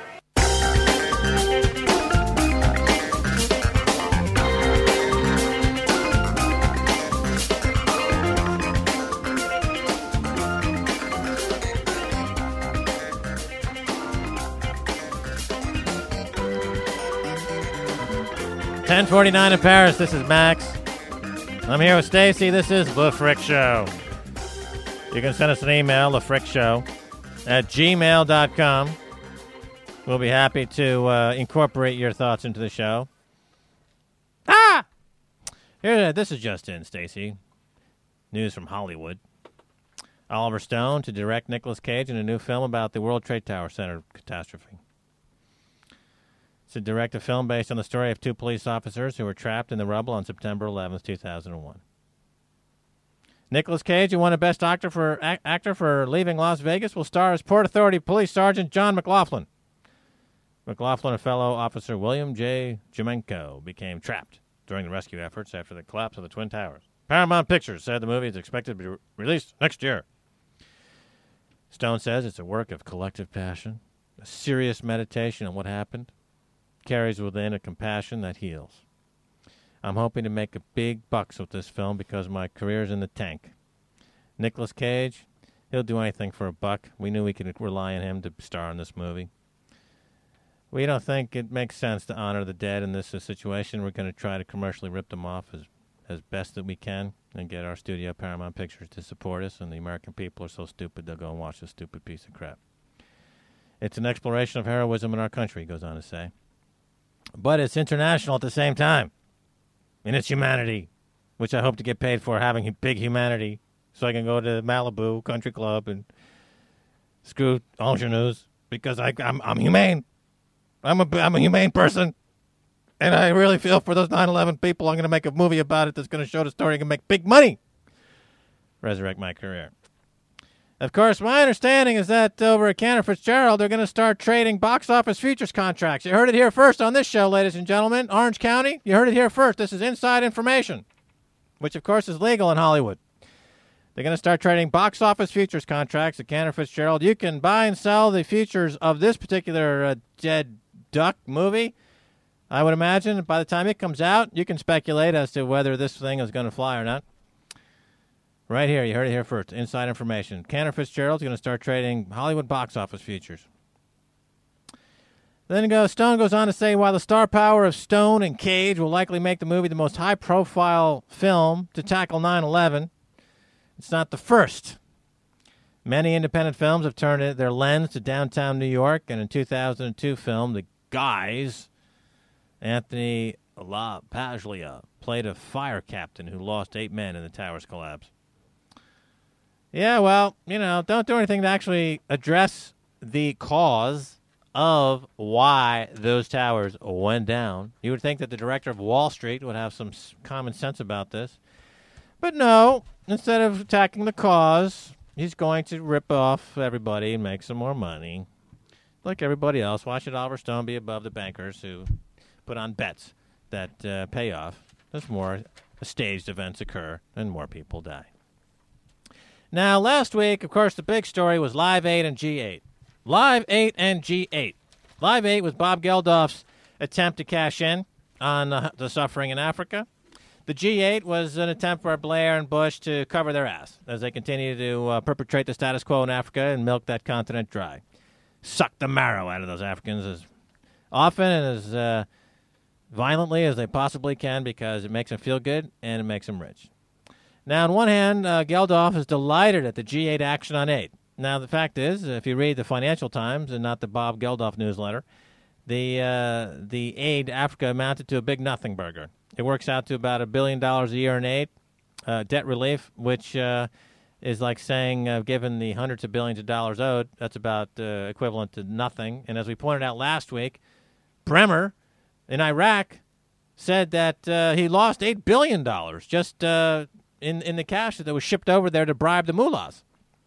$10:49 in Paris. This is Max. I'm here with Stacy. This is The Frick Show. You can send us an email, thefrickshow@gmail.com. We'll be happy to incorporate your thoughts into the show. Here, this is just in, Stacy. News from Hollywood. Oliver Stone to direct Nicolas Cage in a new film about the World Trade Tower Center catastrophe. To direct a film based on the story of two police officers who were trapped in the rubble on September 11th, 2001. Nicolas Cage, who won a Best Actor for Leaving Las Vegas, will star as Port Authority Police Sergeant John McLaughlin. McLaughlin and fellow officer William J. Jemenko became trapped during the rescue efforts after the collapse of the Twin Towers. Paramount Pictures said the movie is expected to be released next year. Stone says it's a work of collective passion, a serious meditation on what happened, carries within a compassion that heals. I'm hoping to make a big bucks with this film because my career's in the tank. Nicolas Cage, he'll do anything for a buck. We knew we could rely on him to star in this movie. We don't think it makes sense to honor the dead in this situation. We're going to try to commercially rip them off as best that we can and get our studio, Paramount Pictures, to support us, and the American people are so stupid they'll go and watch this stupid piece of crap. It's an exploration of heroism in our country, he goes on to say. But it's international at the same time. In its humanity, which I hope to get paid for, having big humanity, so I can go to Malibu Country Club and screw ingenues, because I'm humane. I'm a humane person, and I really feel for those 9/11 people. I'm going to make a movie about it that's going to show the story and make big money. Resurrect my career. Of course, my understanding is that over at Cantor Fitzgerald, they're going to start trading box office futures contracts. You heard it here first on this show, ladies and gentlemen. Orange County, you heard it here first. This is inside information, which, of course, is legal in Hollywood. They're going to start trading box office futures contracts at Cantor Fitzgerald. You can buy and sell the futures of this particular Dead Duck movie. I would imagine by the time it comes out, you can speculate as to whether this thing is going to fly or not. Right here, you heard it here first. Inside information. Cantor Fitzgerald's going to start trading Hollywood box office futures. Then Stone goes on to say, while the star power of Stone and Cage will likely make the movie the most high-profile film to tackle 9/11, it's not the first. Many independent films have turned their lens to downtown New York, and in 2002 film, The Guys, Anthony LaPaglia played a fire captain who lost 8 men in the tower's collapse. Yeah, well, don't do anything to actually address the cause of why those towers went down. You would think that the director of Wall Street would have some common sense about this. But no, instead of attacking the cause, he's going to rip off everybody and make some more money. Like everybody else, why should Oliver Stone be above the bankers who put on bets that pay off as more staged events occur and more people die? Now, last week, of course, the big story was Live 8 and G8. Live 8 and G8. Live 8 was Bob Geldof's attempt to cash in on the suffering in Africa. The G8 was an attempt by Blair and Bush to cover their ass as they continue to perpetrate the status quo in Africa and milk that continent dry. Suck the marrow out of those Africans as often and as violently as they possibly can because it makes them feel good and it makes them rich. Now, on one hand, Geldof is delighted at the G8 action on 8. Now, the fact is, if you read the Financial Times and not the Bob Geldof newsletter, the aid to Africa amounted to a big nothing burger. It works out to about $1 billion a year in aid, debt relief, which is like saying, given the hundreds of billions of dollars owed, that's about equivalent to nothing. And as we pointed out last week, Bremer in Iraq said that he lost $8 billion just in the cash that was shipped over there to bribe the mullahs.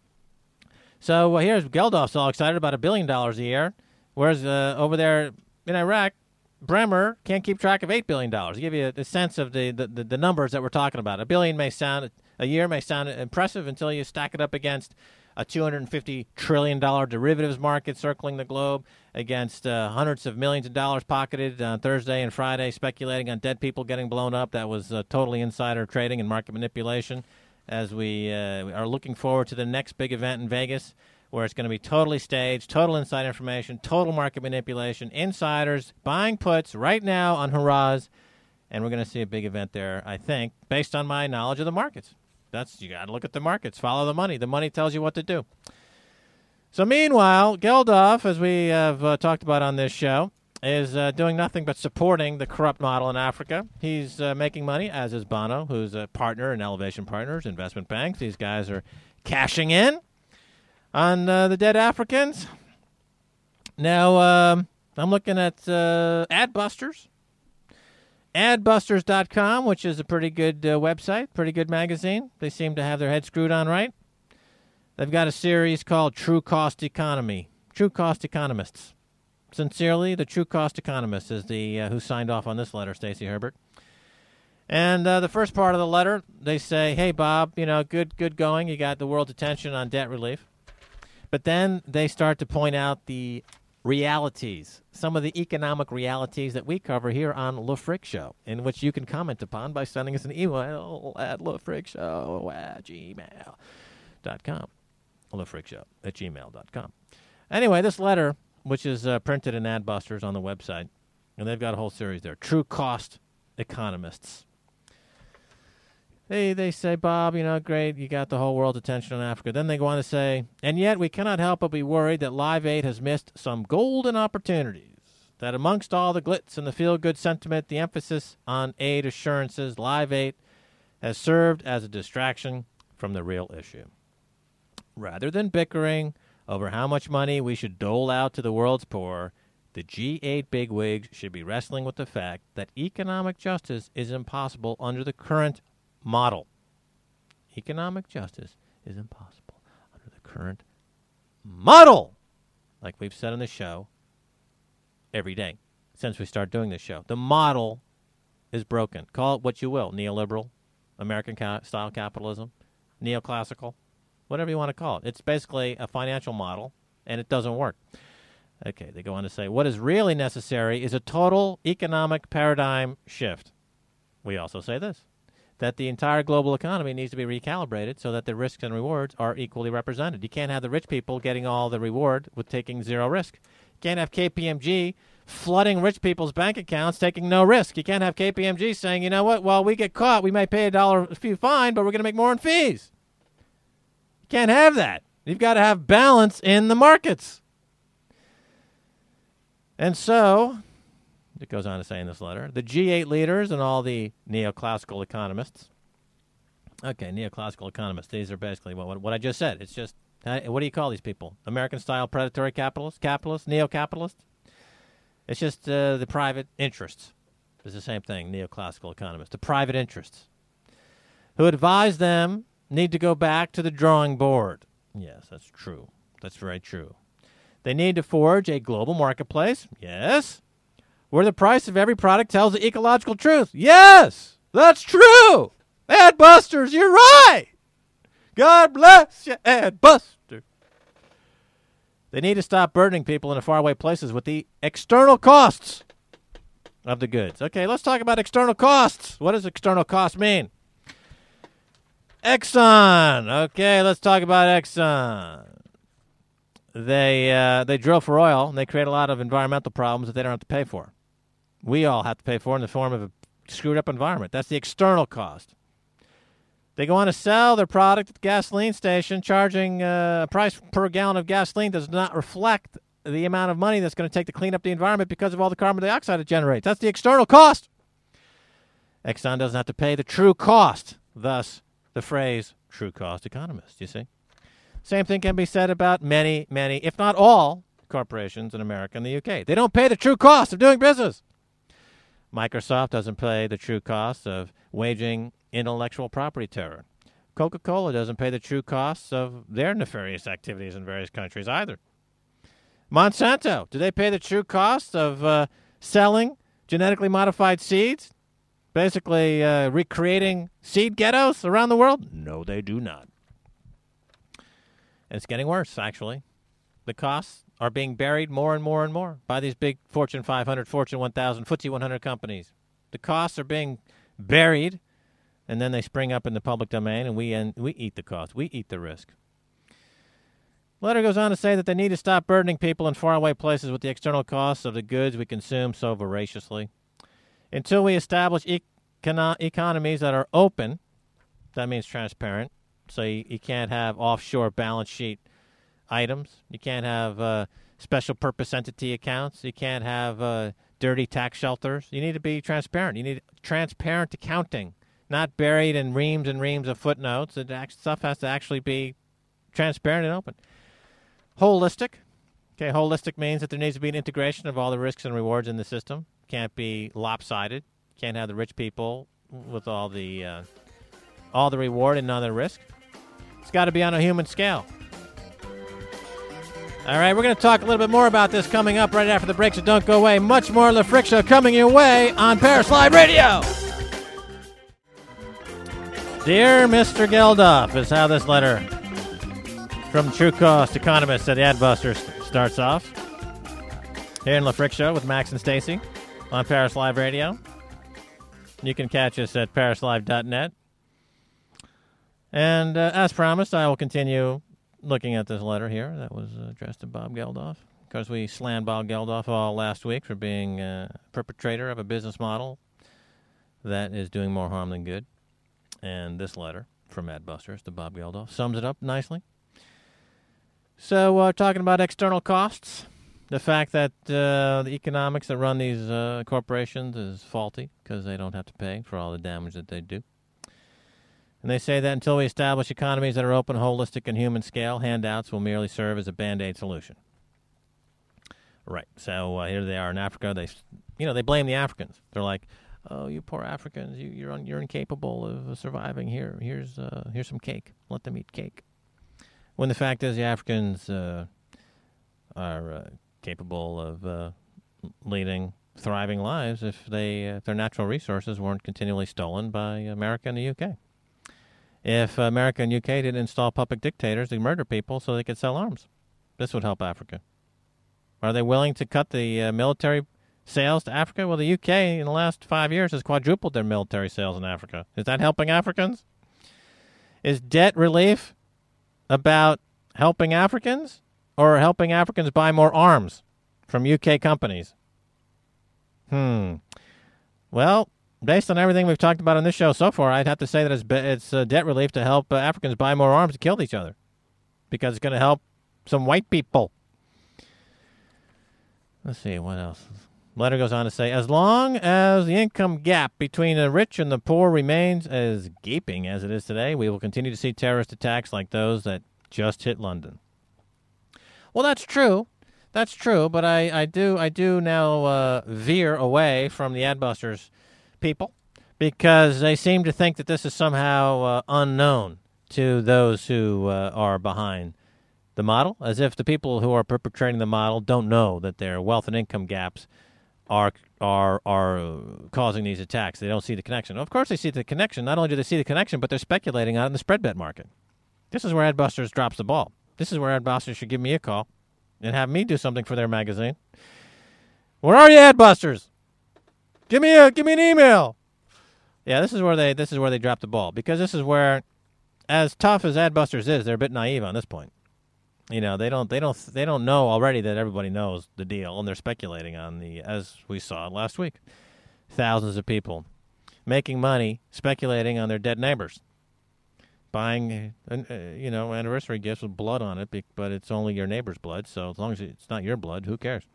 So here's Geldof's all excited about $1 billion a year, whereas over there in Iraq, Bremer can't keep track of $8 billion. To give you a sense of the numbers that we're talking about. A year may sound impressive until you stack it up against a $250 trillion derivatives market circling the globe, against hundreds of millions of dollars pocketed on Thursday and Friday, speculating on dead people getting blown up. That was totally insider trading and market manipulation. As we are looking forward to the next big event in Vegas, where it's going to be totally staged, total inside information, total market manipulation, insiders buying puts right now on hurrahs, and we're going to see a big event there, I think, based on my knowledge of the markets. You got to look at the markets, follow the money. The money tells you what to do. So meanwhile, Geldof, as we have talked about on this show, is doing nothing but supporting the corrupt model in Africa. He's making money, as is Bono, who's a partner in Elevation Partners, investment banks. These guys are cashing in on the dead Africans. Now, I'm looking at Adbusters. Adbusters.com, which is a pretty good website, pretty good magazine. They seem to have their head screwed on right. They've got a series called True Cost Economy. True Cost Economists. Sincerely, the True Cost Economist is the who signed off on this letter, Stacey Herbert. And the first part of the letter, they say, hey, Bob, good going. You got the world's attention on debt relief. But then they start to point out the realities, some of the economic realities that we cover here on Le Frick Show, in which you can comment upon by sending us an email at lefrickshow@gmail.com. lefrickshow@gmail.com. Anyway, this letter, which is printed in Adbusters on the website, and they've got a whole series there, True Cost Economists. They say, Bob, great, you got the whole world's attention on Africa. Then they go on to say, and yet we cannot help but be worried that Live Aid has missed some golden opportunities, that amongst all the glitz and the feel-good sentiment, the emphasis on aid assurances, Live Aid has served as a distraction from the real issue. Rather than bickering over how much money we should dole out to the world's poor, the G8 bigwigs should be wrestling with the fact that economic justice is impossible under the current model. Economic justice is impossible under the current model. Like we've said on the show every day since we started doing this show. The model is broken. Call it what you will. Neoliberal, American-style capitalism, neoclassical, whatever you want to call it. It's basically a financial model, and it doesn't work. Okay, they go on to say, what is really necessary is a total economic paradigm shift. We also say this, that the entire global economy needs to be recalibrated so that the risks and rewards are equally represented. You can't have the rich people getting all the reward with taking zero risk. You can't have KPMG flooding rich people's bank accounts taking no risk. You can't have KPMG saying, you know what, well, we get caught, we might pay $1 a few fine, but we're going to make more in fees. You can't have that. You've got to have balance in the markets. And so, it goes on to say in this letter, the G8 leaders and all the neoclassical economists. Okay, neoclassical economists. These are basically what I just said. It's just, what do you call these people? American-style predatory capitalists? Capitalists? Neo-capitalists? It's just the private interests. It's the same thing, neoclassical economists. The private interests who advise them need to go back to the drawing board. Yes, that's true. That's very true. They need to forge a global marketplace. Yes. Where the price of every product tells the ecological truth. Yes, that's true. Adbusters, you're right. God bless you, Adbuster. They need to stop burdening people in the faraway places with the external costs of the goods. Okay, let's talk about external costs. What does external cost mean? Exxon. Okay, let's talk about Exxon. They drill for oil, and they create a lot of environmental problems that they don't have to pay for. We all have to pay for in the form of a screwed-up environment. That's the external cost. They go on to sell their product at the gasoline station, charging a price per gallon of gasoline does not reflect the amount of money that's going to take to clean up the environment because of all the carbon dioxide it generates. That's the external cost. Exxon doesn't have to pay the true cost, thus the phrase true cost economist, you see. Same thing can be said about many, if not all, corporations in America and the UK. They don't pay the true cost of doing business. Microsoft doesn't pay the true cost of waging intellectual property terror. Coca-Cola doesn't pay the true costs of their nefarious activities in various countries either. Monsanto, do they pay the true costs of selling genetically modified seeds? Basically recreating seed ghettos around the world? No, they do not. And it's getting worse, actually. The costs are being buried more and more and more by these big Fortune 500, Fortune 1000, FTSE 100 companies. The costs are being buried, and then they spring up in the public domain, and we eat the cost. We eat the risk. The letter goes on to say that they need to stop burdening people in faraway places with the external costs of the goods we consume so voraciously. Until we establish economies that are open, that means transparent, so you can't have offshore balance sheet items. You can't have special purpose entity accounts. You can't have dirty tax shelters. You need to be transparent. You need transparent accounting, not buried in reams and reams of footnotes. Stuff has to actually be transparent and open. Holistic. Okay, holistic means that there needs to be an integration of all the risks and rewards in the system. Can't be lopsided. Can't have the rich people with all the reward and none of the risk. It's got to be on a human scale. All right, we're going to talk a little bit more about this coming up right after the break, so don't go away. Much more Le Frick Show coming your way on Paris Live Radio. Dear Mr. Geldof is how this letter from True Cost Economist at the Adbusters starts off. Here in Le Frick Show with Max and Stacy on Paris Live Radio. You can catch us at parislive.net. And as promised, I will continue looking at this letter here that was addressed to Bob Geldof, because we slammed Bob Geldof all last week for being a perpetrator of a business model that is doing more harm than good. And this letter from Adbusters to Bob Geldof sums it up nicely. So talking about external costs, the fact that the economics that run these corporations is faulty because they don't have to pay for all the damage that they do. And they say that until we establish economies that are open, holistic, and human scale, handouts will merely serve as a Band-Aid solution. Right. So here they are in Africa. They blame the Africans. They're like, "Oh, you poor Africans, you're incapable of surviving. Here's some cake. Let them eat cake." When the fact is, the Africans are capable of leading thriving lives if their natural resources weren't continually stolen by America and the UK. If America and UK didn't install puppet dictators to murder people so they could sell arms, this would help Africa. Are they willing to cut the military sales to Africa? Well, the UK in the last 5 years has quadrupled their military sales in Africa. Is that helping Africans? Is debt relief about helping Africans or helping Africans buy more arms from UK companies? Well, based on everything we've talked about on this show so far, I'd have to say that it's debt relief to help Africans buy more arms to kill each other, because it's going to help some white people. Let's see, what else? The letter goes on to say, as long as the income gap between the rich and the poor remains as gaping as it is today, we will continue to see terrorist attacks like those that just hit London. Well, that's true. That's true, but I do now veer away from the Adbusters people, because they seem to think that this is somehow unknown to those who are behind the model, as if the people who are perpetrating the model don't know that their wealth and income gaps are causing these attacks. They don't see the connection. Of course they see the connection. Not only do they see the connection, but they're speculating on it in the spread bet market. This is where Adbusters drops the ball. This is where Adbusters should give me a call and have me do something for their magazine. Where are you, Adbusters? Give me an email. Yeah, this is where they drop the ball, because this is where, as tough as Adbusters is, they're a bit naive on this point. They don't know already that everybody knows the deal, and they're speculating on as we saw last week, thousands of people making money speculating on their dead neighbors, buying anniversary gifts with blood on it, but it's only your neighbor's blood, so as long as it's not your blood, who cares?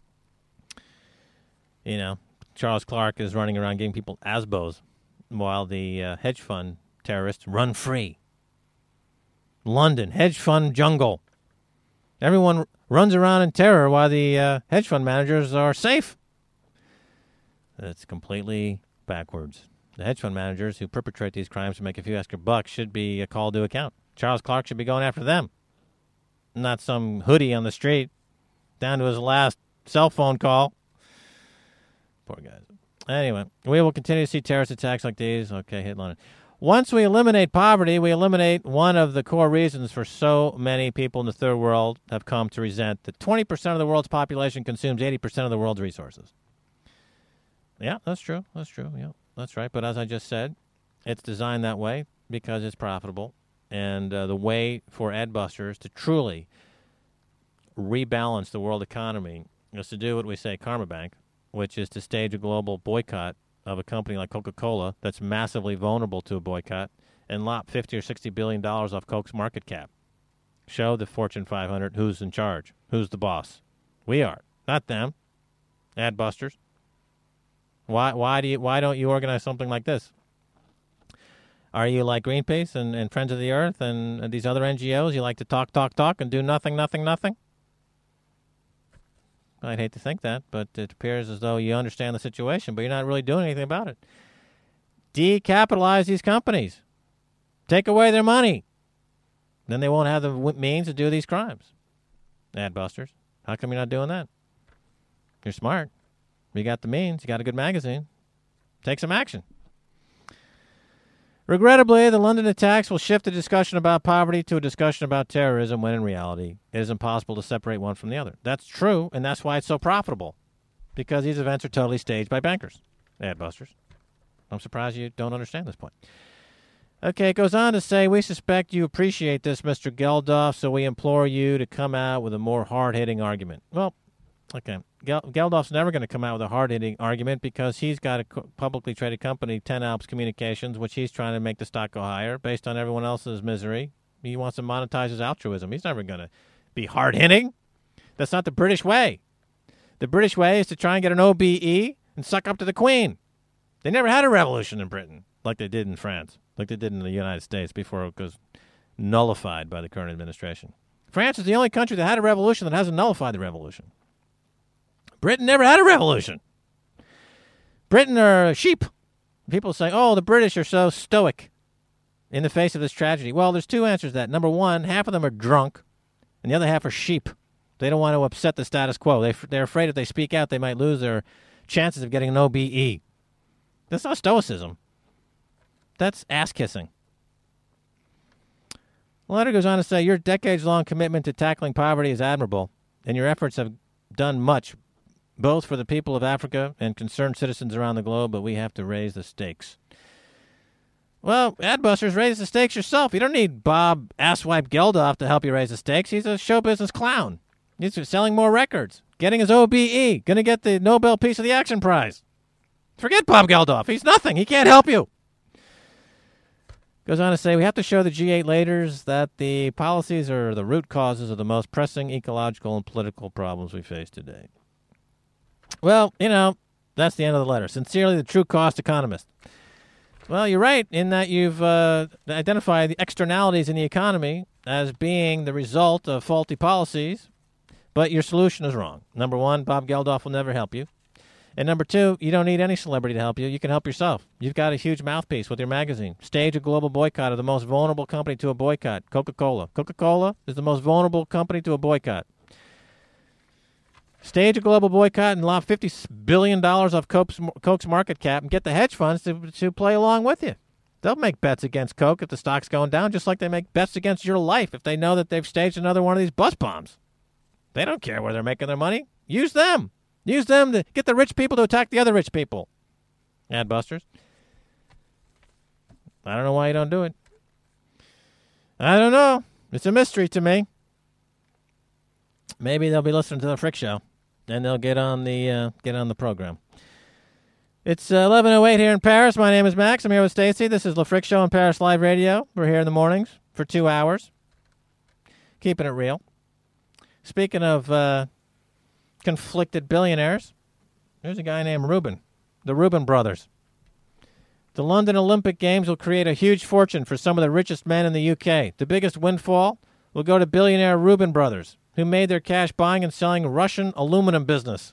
Charles Clark is running around giving people ASBOs while the hedge fund terrorists run free. London, hedge fund jungle. Everyone runs around in terror while the hedge fund managers are safe. That's completely backwards. The hedge fund managers who perpetrate these crimes to make a few extra bucks should be called to account. Charles Clark should be going after them, not some hoodie on the street down to his last cell phone call. Poor guys. Anyway, we will continue to see terrorist attacks like these. Okay, hit London. Once we eliminate poverty, we eliminate one of the core reasons for so many people in the third world have come to resent that 20% of the world's population consumes 80% of the world's resources. Yeah, that's true. Yeah, that's right. But as I just said, it's designed that way because it's profitable. And the way for Adbusters to truly rebalance the world economy is to do what we say, Karma Bank, which is to stage a global boycott of a company like Coca-Cola that's massively vulnerable to a boycott and lop $50 or $60 billion off Coke's market cap. Show the Fortune 500 who's in charge, who's the boss. We are, not them. Adbusters. Why don't you organize something like this? Are you like Greenpeace and Friends of the Earth and these other NGOs? You like to talk, and do nothing? I'd hate to think that, but it appears as though you understand the situation, but you're not really doing anything about it. Decapitalize these companies. Take away their money. Then they won't have the means to do these crimes. Adbusters. How come you're not doing that? You're smart. You got the means. You got a good magazine. Take some action. Regrettably, the London attacks will shift the discussion about poverty to a discussion about terrorism when in reality it is impossible to separate one from the other. That's true, and that's why it's so profitable, because these events are totally staged by bankers. Adbusters. I'm surprised you don't understand this point. Okay, it goes on to say, we suspect you appreciate this, Mr. Geldof, so we implore you to come out with a more hard-hitting argument. Well, okay, Geldof's never going to come out with a hard-hitting argument because he's got a publicly traded company, 10 Alps Communications, which he's trying to make the stock go higher based on everyone else's misery. He wants to monetize his altruism. He's never going to be hard-hitting. That's not the British way. The British way is to try and get an OBE and suck up to the Queen. They never had a revolution in Britain like they did in France, like they did in the United States before it was nullified by the current administration. France is the only country that had a revolution that hasn't nullified the revolution. Britain never had a revolution. Britain are sheep. People say, oh, the British are so stoic in the face of this tragedy. Well, there's two answers to that. Number one, half of them are drunk, and the other half are sheep. They don't want to upset the status quo. They're afraid if they speak out, they might lose their chances of getting an OBE. That's not stoicism. That's ass-kissing. The letter goes on to say, your decades-long commitment to tackling poverty is admirable, and your efforts have done much, both for the people of Africa and concerned citizens around the globe, but we have to raise the stakes. Well, Adbusters, raise the stakes yourself. You don't need Bob Asswipe Geldof to help you raise the stakes. He's a show business clown. He's selling more records, getting his OBE, going to get the Nobel Peace of the Action Prize. Forget Bob Geldof. He's nothing. He can't help you. Goes on to say, we have to show the G8 leaders that the policies are the root causes of the most pressing ecological and political problems we face today. Well, that's the end of the letter. Sincerely, the true cost economist. Well, you're right in that you've identified the externalities in the economy as being the result of faulty policies, but your solution is wrong. Number one, Bob Geldof will never help you. And number two, you don't need any celebrity to help you. You can help yourself. You've got a huge mouthpiece with your magazine. Stage a global boycott of the most vulnerable company to a boycott, Coca-Cola. Coca-Cola is the most vulnerable company to a boycott. Stage a global boycott and lob $50 billion off Coke's market cap and get the hedge funds to play along with you. They'll make bets against Coke if the stock's going down, just like they make bets against your life if they know that they've staged another one of these bus bombs. They don't care where they're making their money. Use them. Use them to get the rich people to attack the other rich people. Adbusters. I don't know why you don't do it. I don't know. It's a mystery to me. Maybe they'll be listening to the Frick Show, and they'll get on the program. It's 11:08 here in Paris. My name is Max. I'm here with Stacy. This is the Frick Show on Paris Live Radio. We're here in the mornings for 2 hours, keeping it real. Speaking of conflicted billionaires, there's a guy named Rubin, the Rubin brothers. The London Olympic Games will create a huge fortune for some of the richest men in the UK. The biggest windfall will go to billionaire Rubin brothers, who made their cash buying and selling Russian aluminum business.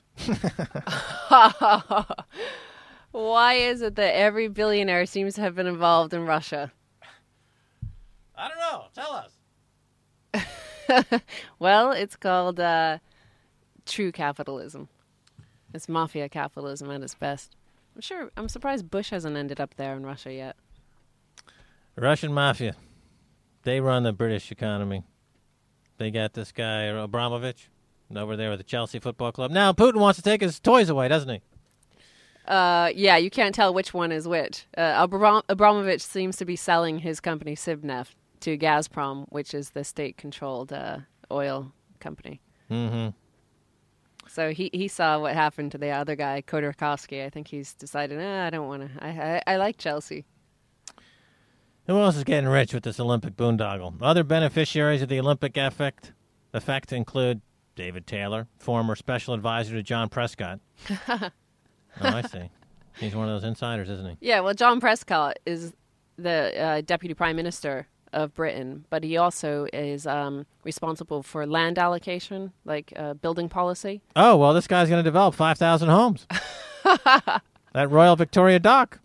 Why is it that every billionaire seems to have been involved in Russia? I don't know. Tell us. Well, it's called true capitalism. It's mafia capitalism at its best. I'm surprised Bush hasn't ended up there in Russia yet. Russian mafia. They run the British economy. They got this guy, Abramovich, over there with the Chelsea Football Club. Now, Putin wants to take his toys away, doesn't he? Yeah, you can't tell which one is which. Abramovich seems to be selling his company Sibneft to Gazprom, which is the state-controlled oil company. Mm-hmm. So he saw what happened to the other guy, Khodorkovsky. I think he's decided, I don't want to. I like Chelsea. Who else is getting rich with this Olympic boondoggle? Other beneficiaries of the Olympic effect include David Taylor, former special advisor to John Prescott. Oh, I see. He's one of those insiders, isn't he? Yeah, well, John Prescott is the Deputy Prime Minister of Britain, but he also is responsible for land allocation, like building policy. Oh, well, this guy's going to develop 5,000 homes. That Royal Victoria Dock.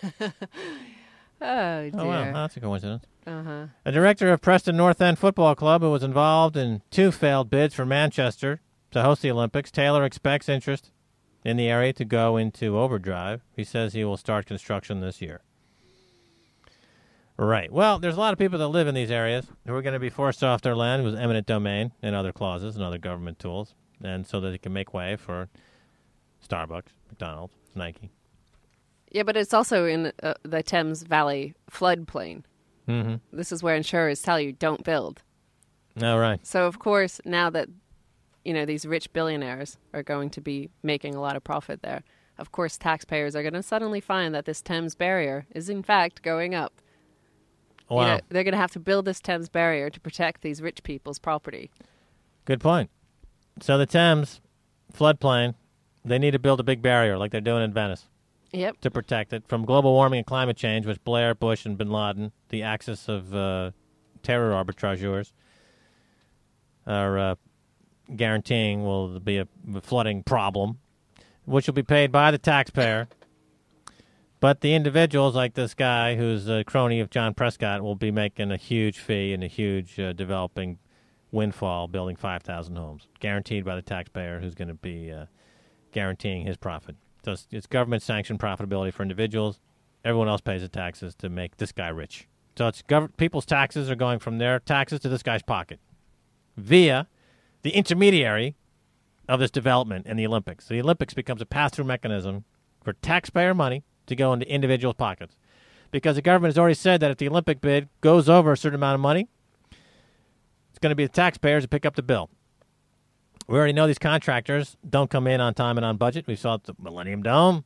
Oh, dear. Oh, wow, that's a coincidence. Uh-huh. A director of Preston North End Football Club who was involved in 2 failed bids for Manchester to host the Olympics. Taylor expects interest in the area to go into overdrive. He says he will start construction this year. Right. Well, there's a lot of people that live in these areas who are going to be forced off their land with eminent domain and other clauses and other government tools, and so that they can make way for Starbucks, McDonald's, Nike. Yeah, but it's also in the Thames Valley floodplain. Mm-hmm. This is where insurers tell you don't build. Oh, right. So, of course, now that these rich billionaires are going to be making a lot of profit there, of course, taxpayers are going to suddenly find that this Thames barrier is, in fact, going up. Wow. They're going to have to build this Thames barrier to protect these rich people's property. Good point. So the Thames floodplain, they need to build a big barrier like they're doing in Venice. Yep. To protect it from global warming and climate change, which Blair, Bush, and bin Laden, the axis of terror arbitrageurs, are guaranteeing will be a flooding problem, which will be paid by the taxpayer. But the individuals like this guy, who's a crony of John Prescott, will be making a huge fee and a huge developing windfall, building 5,000 homes, guaranteed by the taxpayer, who's going to be guaranteeing his profit. So it's government-sanctioned profitability for individuals. Everyone else pays the taxes to make this guy rich. So it's people's taxes are going from their taxes to this guy's pocket via the intermediary of this development in the Olympics. So the Olympics becomes a pass-through mechanism for taxpayer money to go into individuals' pockets. Because the government has already said that if the Olympic bid goes over a certain amount of money, it's going to be the taxpayers that pick up the bill. We already know these contractors don't come in on time and on budget. We saw it at the Millennium Dome,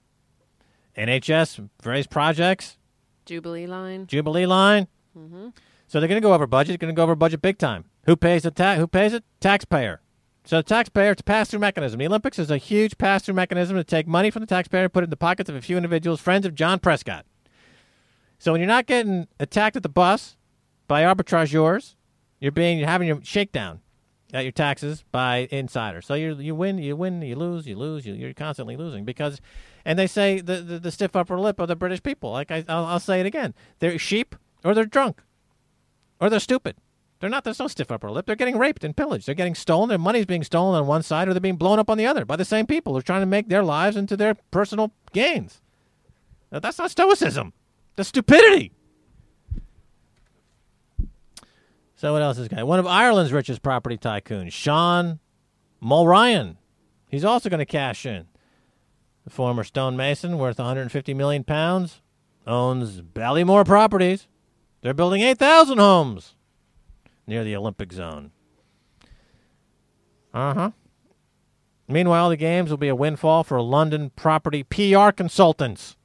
NHS, various projects. Jubilee Line. Mm-hmm. So they're going to go over budget. They're going to go over budget big time. Who pays the Who pays it? Taxpayer. So the taxpayer, it's a pass-through mechanism. The Olympics is a huge pass-through mechanism to take money from the taxpayer and put it in the pockets of a few individuals, friends of John Prescott. So when you're not getting attacked at the bus by arbitrageurs, you're having your shakedown at your taxes by insiders. So you win, you lose, you're constantly losing because, and they say the stiff upper lip of the British people. Like I'll say it again, they're sheep or they're drunk or they're stupid. There's no stiff upper lip. They're getting raped and pillaged. They're getting stolen. Their money's being stolen on one side or they're being blown up on the other by the same people who are trying to make their lives into their personal gains. Now, that's not stoicism. That's stupidity. So what else is this guy? One of Ireland's richest property tycoons, Sean Mulryan. He's also going to cash in. The former stonemason, worth £150 million, owns Ballymore Properties. They're building 8,000 homes near the Olympic zone. Uh-huh. Meanwhile, the games will be a windfall for London property PR consultants.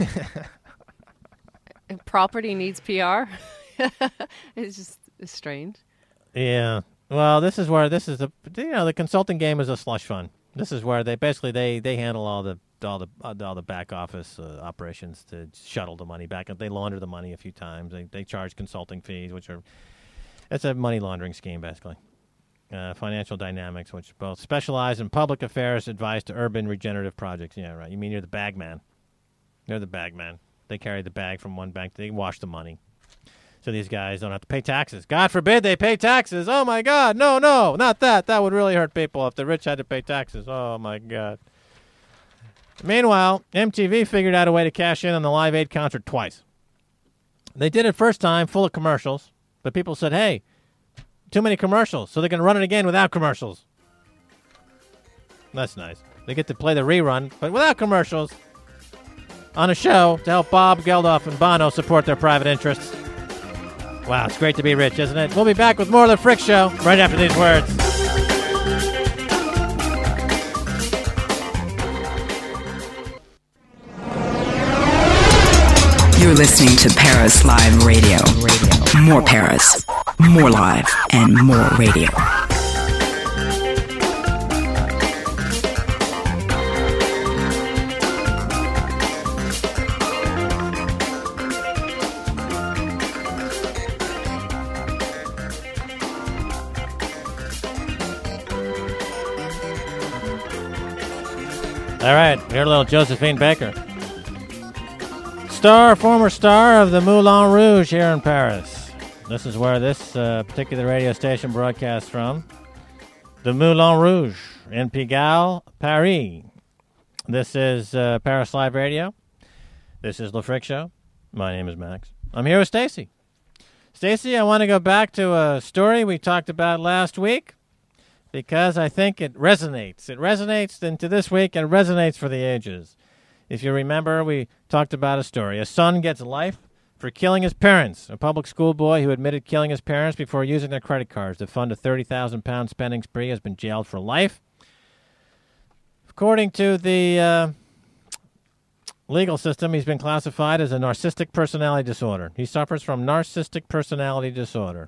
Property needs PR? It's strange. Yeah. Well, this is the consulting game is a slush fund. This is where they handle all the back office operations to shuttle the money back. They launder the money a few times. They charge consulting fees, it's a money laundering scheme basically. Financial Dynamics, which both specialize in public affairs advice to urban regenerative projects. Yeah, right. You mean you're the bag man? They're the bag man. They carry the bag from one bank. They wash the money. So these guys don't have to pay taxes. God forbid they pay taxes. Oh, my God. No, not that. That would really hurt people if the rich had to pay taxes. Oh, my God. Meanwhile, MTV figured out a way to cash in on the Live Aid concert twice. They did it first time full of commercials, but people said, hey, too many commercials, so they're going to run it again without commercials. That's nice. They get to play the rerun, but without commercials, on a show to help Bob Geldof and Bono support their private interests. Wow, it's great to be rich, isn't it? We'll be back with more of The Frick Show right after these words. You're You're listening to Paris Live Radio. More Paris, more live, and more radio. All right, here's a little Josephine Baker. Former star of the Moulin Rouge here in Paris. This is where this particular radio station broadcasts from. The Moulin Rouge in Pigalle, Paris. This is Paris Live Radio. This is Le Frick Show. My name is Max. I'm here with Stacy. Stacy, I want to go back to a story we talked about last week because I think it resonates. It resonates into this week and resonates for the ages. If you remember, we talked about a story. A son gets life for killing his parents. A public school boy who admitted killing his parents before using their credit cards to fund a £30,000 spending spree has been jailed for life. According to the legal system, he's been classified as a narcissistic personality disorder. He suffers from narcissistic personality disorder.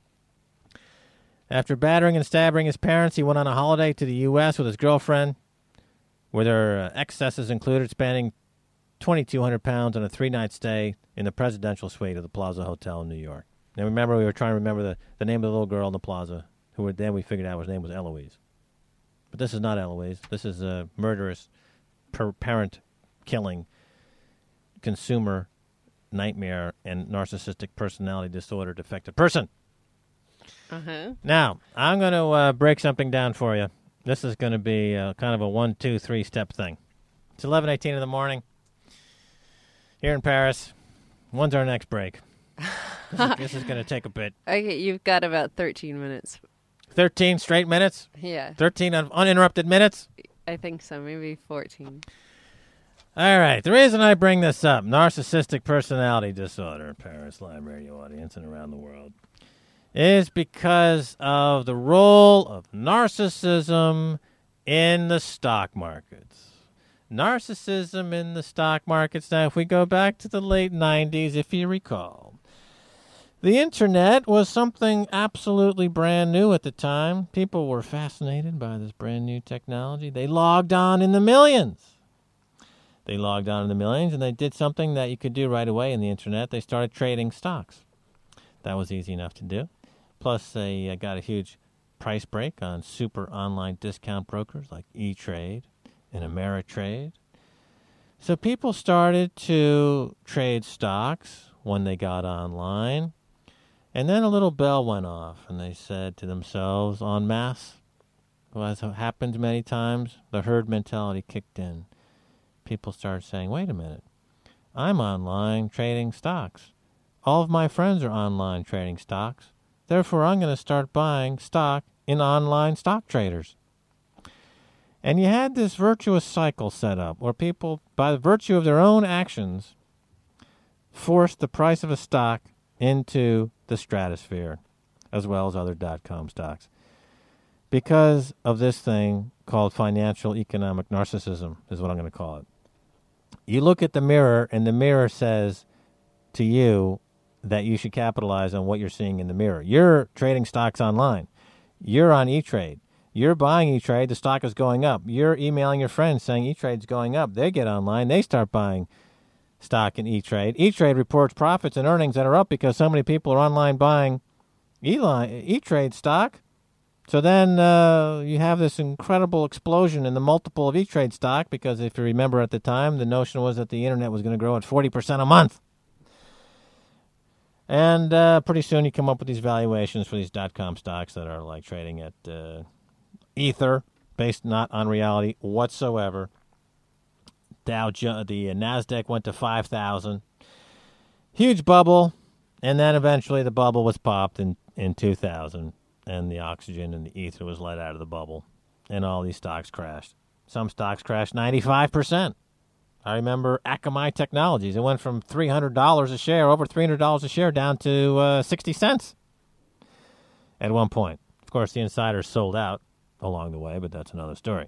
After battering and stabbing his parents, he went on a holiday to the U.S. with his girlfriend, where their excesses included spending £2,200 on a 3-night stay in the presidential suite of the Plaza Hotel in New York. Now, remember, we were trying to remember the name of the little girl in the Plaza, then we figured out her name was Eloise. But this is not Eloise. This is a murderous, parent-killing, consumer nightmare and narcissistic personality disorder defective person. Uh-huh. Now, I'm going to break something down for you. This is going to be kind of a 1, 2, 3 step thing. It's 11:18 in the morning here in Paris. When's our next break? This is going to take a bit. Okay, you've got about 13 minutes. 13 straight minutes? Yeah. 13 uninterrupted minutes? I think so, maybe 14. All right. The reason I bring this up, narcissistic personality disorder, Paris Live Radio audience and around the world, is because of the role of narcissism in the stock markets. Narcissism in the stock markets. Now, if we go back to the late 90s, if you recall, the internet was something absolutely brand new at the time. People were fascinated by this brand new technology. They logged on in the millions. And they did something that you could do right away in the internet. They started trading stocks. That was easy enough to do. Plus, they got a huge price break on super online discount brokers like E-Trade and Ameritrade. So people started to trade stocks when they got online. And then a little bell went off, and they said to themselves, en masse, as happened many times, the herd mentality kicked in. People started saying, wait a minute, I'm online trading stocks. All of my friends are online trading stocks. Therefore, I'm going to start buying stock in online stock traders. And you had this virtuous cycle set up where people, by the virtue of their own actions, forced the price of a stock into the stratosphere, as well as other .com stocks, because of this thing called financial economic narcissism, is what I'm going to call it. You look at the mirror, and the mirror says to you that you should capitalize on what you're seeing in the mirror. You're trading stocks online. You're on E-Trade. You're buying E-Trade. The stock is going up. You're emailing your friends saying E-Trade's going up. They get online. They start buying stock in E-Trade. E-Trade reports profits and earnings that are up because so many people are online buying E-Trade stock. So then you have this incredible explosion in the multiple of E-Trade stock because if you remember at the time, the notion was that the internet was going to grow at 40% a month. And pretty soon you come up with these valuations for these .com stocks that are like trading at ether, based not on reality whatsoever. The NASDAQ went to 5,000. Huge bubble. And then eventually the bubble was popped in 2000. And the oxygen and the ether was let out of the bubble. And all these stocks crashed. Some stocks crashed 95%. I remember Akamai Technologies. It went from $300 a share, over $300 a share, down to 60 cents at one point. Of course, the insiders sold out along the way, but that's another story.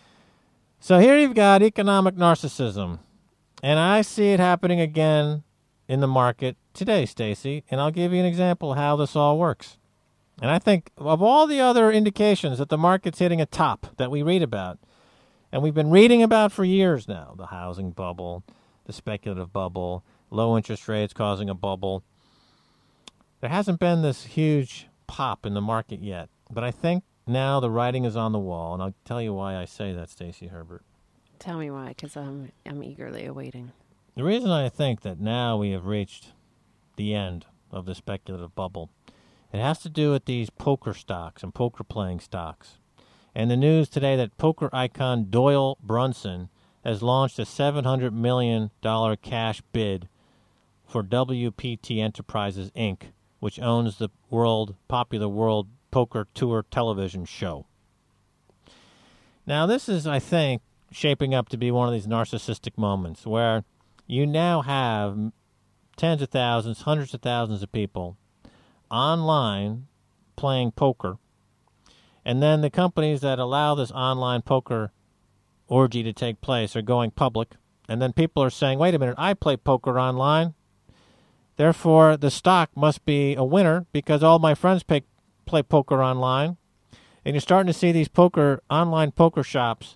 So here you've got economic narcissism. And I see it happening again in the market today, Stacy, and I'll give you an example of how this all works. And I think of all the other indications that the market's hitting a top that we read about, and we've been reading about for years now, the housing bubble, the speculative bubble, low interest rates causing a bubble, there hasn't been this huge pop in the market yet. But I think now the writing is on the wall, and I'll tell you why I say that, Stacey Herbert. Tell me why, because I'm eagerly awaiting. The reason I think that now we have reached the end of the speculative bubble, it has to do with these poker stocks and poker playing stocks. And the news today that poker icon Doyle Brunson has launched a $700 million cash bid for WPT Enterprises, Inc., which owns the popular World Poker Tour television show. Now, this is, I think, shaping up to be one of these narcissistic moments where you now have tens of thousands, hundreds of thousands of people online playing poker, and then the companies that allow this online poker orgy to take place are going public, and then people are saying, wait a minute, I play poker online, therefore the stock must be a winner because all my friends play poker online. And you're starting to see these online poker shops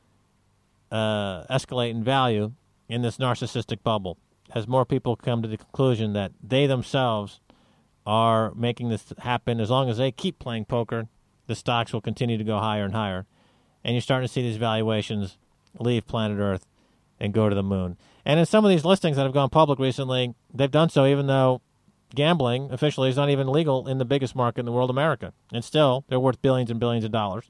escalate in value in this narcissistic bubble as more people come to the conclusion that they themselves are making this happen. As long as they keep playing poker, the stocks will continue to go higher and higher. And you're starting to see these valuations leave planet Earth and go to the moon. And in some of these listings that have gone public recently, they've done so even though gambling officially is not even legal in the biggest market in the world, America. And still, they're worth billions and billions of dollars.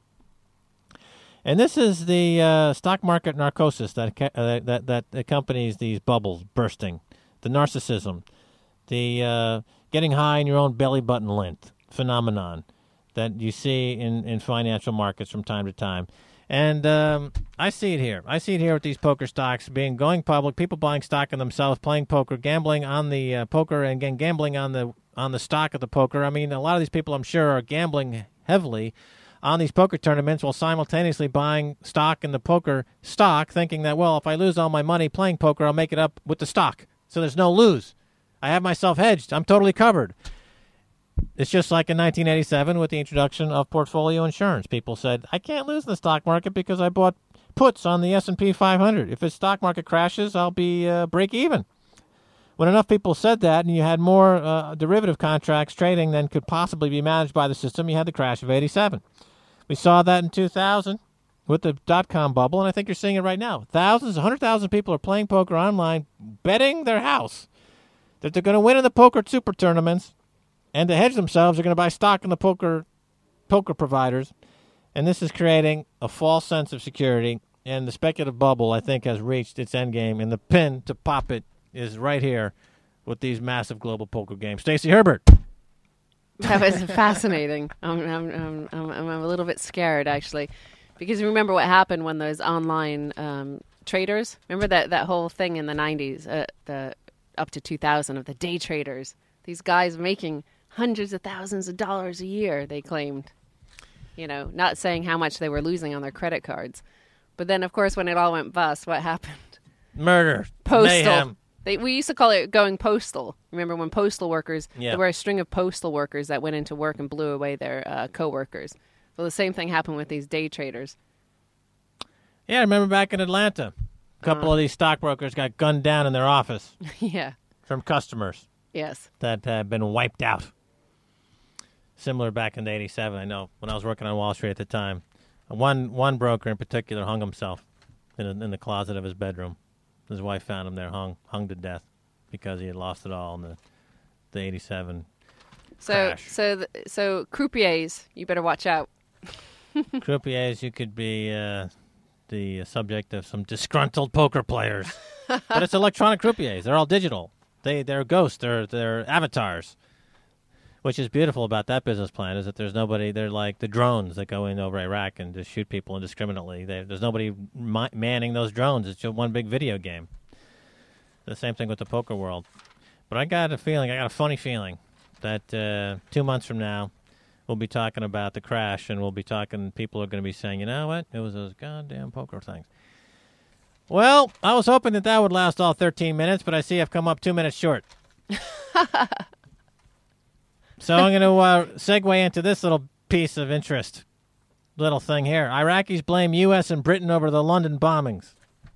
And this is the stock market narcosis that accompanies these bubbles bursting, the narcissism, the getting high in your own belly button length phenomenon that you see in financial markets from time to time. And I see it here. I see it here with these poker stocks going public, people buying stock in themselves, playing poker, gambling on the poker, and again gambling on the stock of the poker. I mean, a lot of these people, I'm sure, are gambling heavily on these poker tournaments while simultaneously buying stock in the poker stock, thinking that, well, if I lose all my money playing poker, I'll make it up with the stock. So there's no lose. I have myself hedged. I'm totally covered. It's just like in 1987 with the introduction of portfolio insurance. People said, I can't lose in the stock market because I bought puts on the S&P 500. If the stock market crashes, I'll be break even. When enough people said that and you had more derivative contracts trading than could possibly be managed by the system, you had the crash of 87. We saw that in 2000 with the dot-com bubble, and I think you're seeing it right now. 100,000 people are playing poker online, betting their house that they're going to win in the poker super tournaments, and to hedge themselves, they're going to buy stock in the poker providers. And this is creating a false sense of security. And the speculative bubble, I think, has reached its end game. And the pin to pop it is right here with these massive global poker games. Stacey Herbert. That was fascinating. I'm a little bit scared, actually, because remember what happened when those online traders, remember that whole thing in the 90s, up to 2000 of the day traders, these guys making hundreds of thousands of dollars a year, they claimed, not saying how much they were losing on their credit cards. But then, of course, when it all went bust, what happened? Murder. Postal. Mayhem. We used to call it going postal. Remember when postal workers, Yeah. There were a string of postal workers that went into work and blew away their co-workers. Well, the same thing happened with these day traders. Yeah, I remember back in Atlanta, a couple of these stockbrokers got gunned down in their office Yeah. from customers Yes. that had been wiped out. Similar back in 87, I know, when I was working on Wall Street at the time. One broker in particular hung himself in the closet of his bedroom. His wife found him there, hung to death because he had lost it all in the 87 crash. So croupiers, you better watch out. Croupiers, you could be the subject of some disgruntled poker players. But it's electronic croupiers. They're all digital. They're ghosts. They're avatars. Which is beautiful about that business plan is that there's nobody. They're like the drones that go in over Iraq and just shoot people indiscriminately. There's nobody manning those drones. It's just one big video game. The same thing with the poker world. But I got a funny feeling that 2 months from now, we'll be talking about the crash, and people are going to be saying, you know what? It was those goddamn poker things. Well, I was hoping that would last all 13 minutes, but I see I've come up 2 minutes short. So I'm going to segue into this little piece of interest. Little thing here. Iraqis blame U.S. and Britain over the London bombings.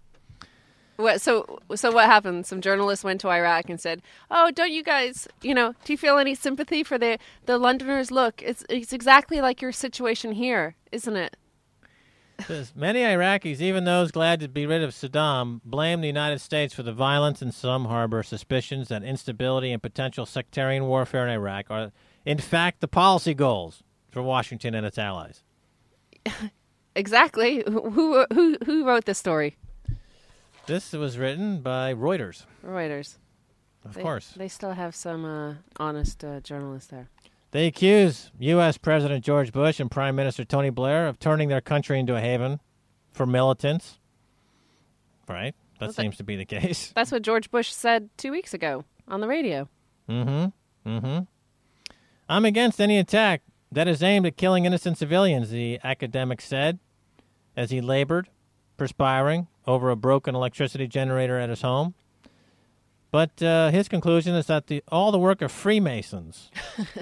So what happened? Some journalists went to Iraq and said, "Oh, don't you guys, do you feel any sympathy for the Londoners? Look, it's exactly like your situation here, isn't it?" Says, many Iraqis, even those glad to be rid of Saddam, blame the United States for the violence, and some harbor suspicions that instability and potential sectarian warfare in Iraq are, in fact, the policy goals for Washington and its allies. Exactly. Who wrote this story? This was written by Reuters. Reuters. Of course. They still have some honest journalists there. They accuse U.S. President George Bush and Prime Minister Tony Blair of turning their country into a haven for militants. Right? That seems to be the case. That's what George Bush said 2 weeks ago on the radio. I'm against any attack that is aimed at killing innocent civilians, the academic said, as he labored, perspiring, over a broken electricity generator at his home. But his conclusion is that all the work of Freemasons.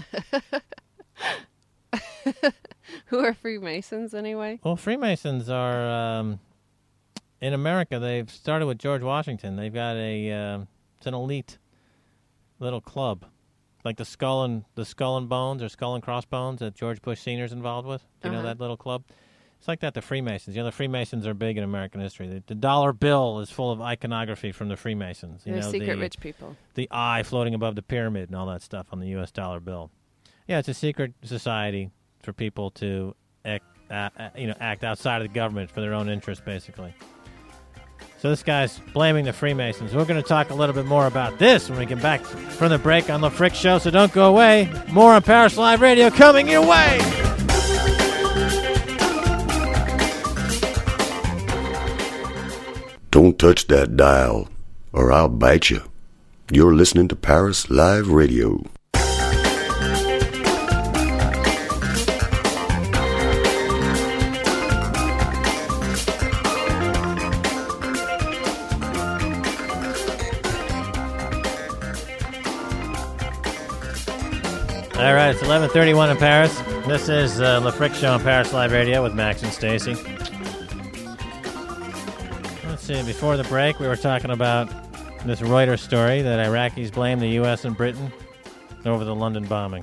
Who are Freemasons, anyway? Well, Freemasons are, in America, they've started with George Washington. They've got it's an elite little club, like the Skull and Bones or Skull and Crossbones that George Bush Sr.'s involved with. Do you know that little club? It's like that, the Freemasons. The Freemasons are big in American history. The dollar bill is full of iconography from the Freemasons. They're secret rich people. The eye floating above the pyramid and all that stuff on the U.S. dollar bill. Yeah, it's a secret society for people to act outside of the government for their own interests, basically. So this guy's blaming the Freemasons. We're going to talk a little bit more about this when we get back from the break on The Frick Show, so don't go away. More on Paris Live Radio coming your way. Don't touch that dial, or I'll bite you. You're listening to Paris Live Radio. All right, it's 11:31 in Paris. This is Le Frick Show on Paris Live Radio with Max and Stacy. Let's see, before the break, we were talking about this Reuters story that Iraqis blame the U.S. and Britain over the London bombings.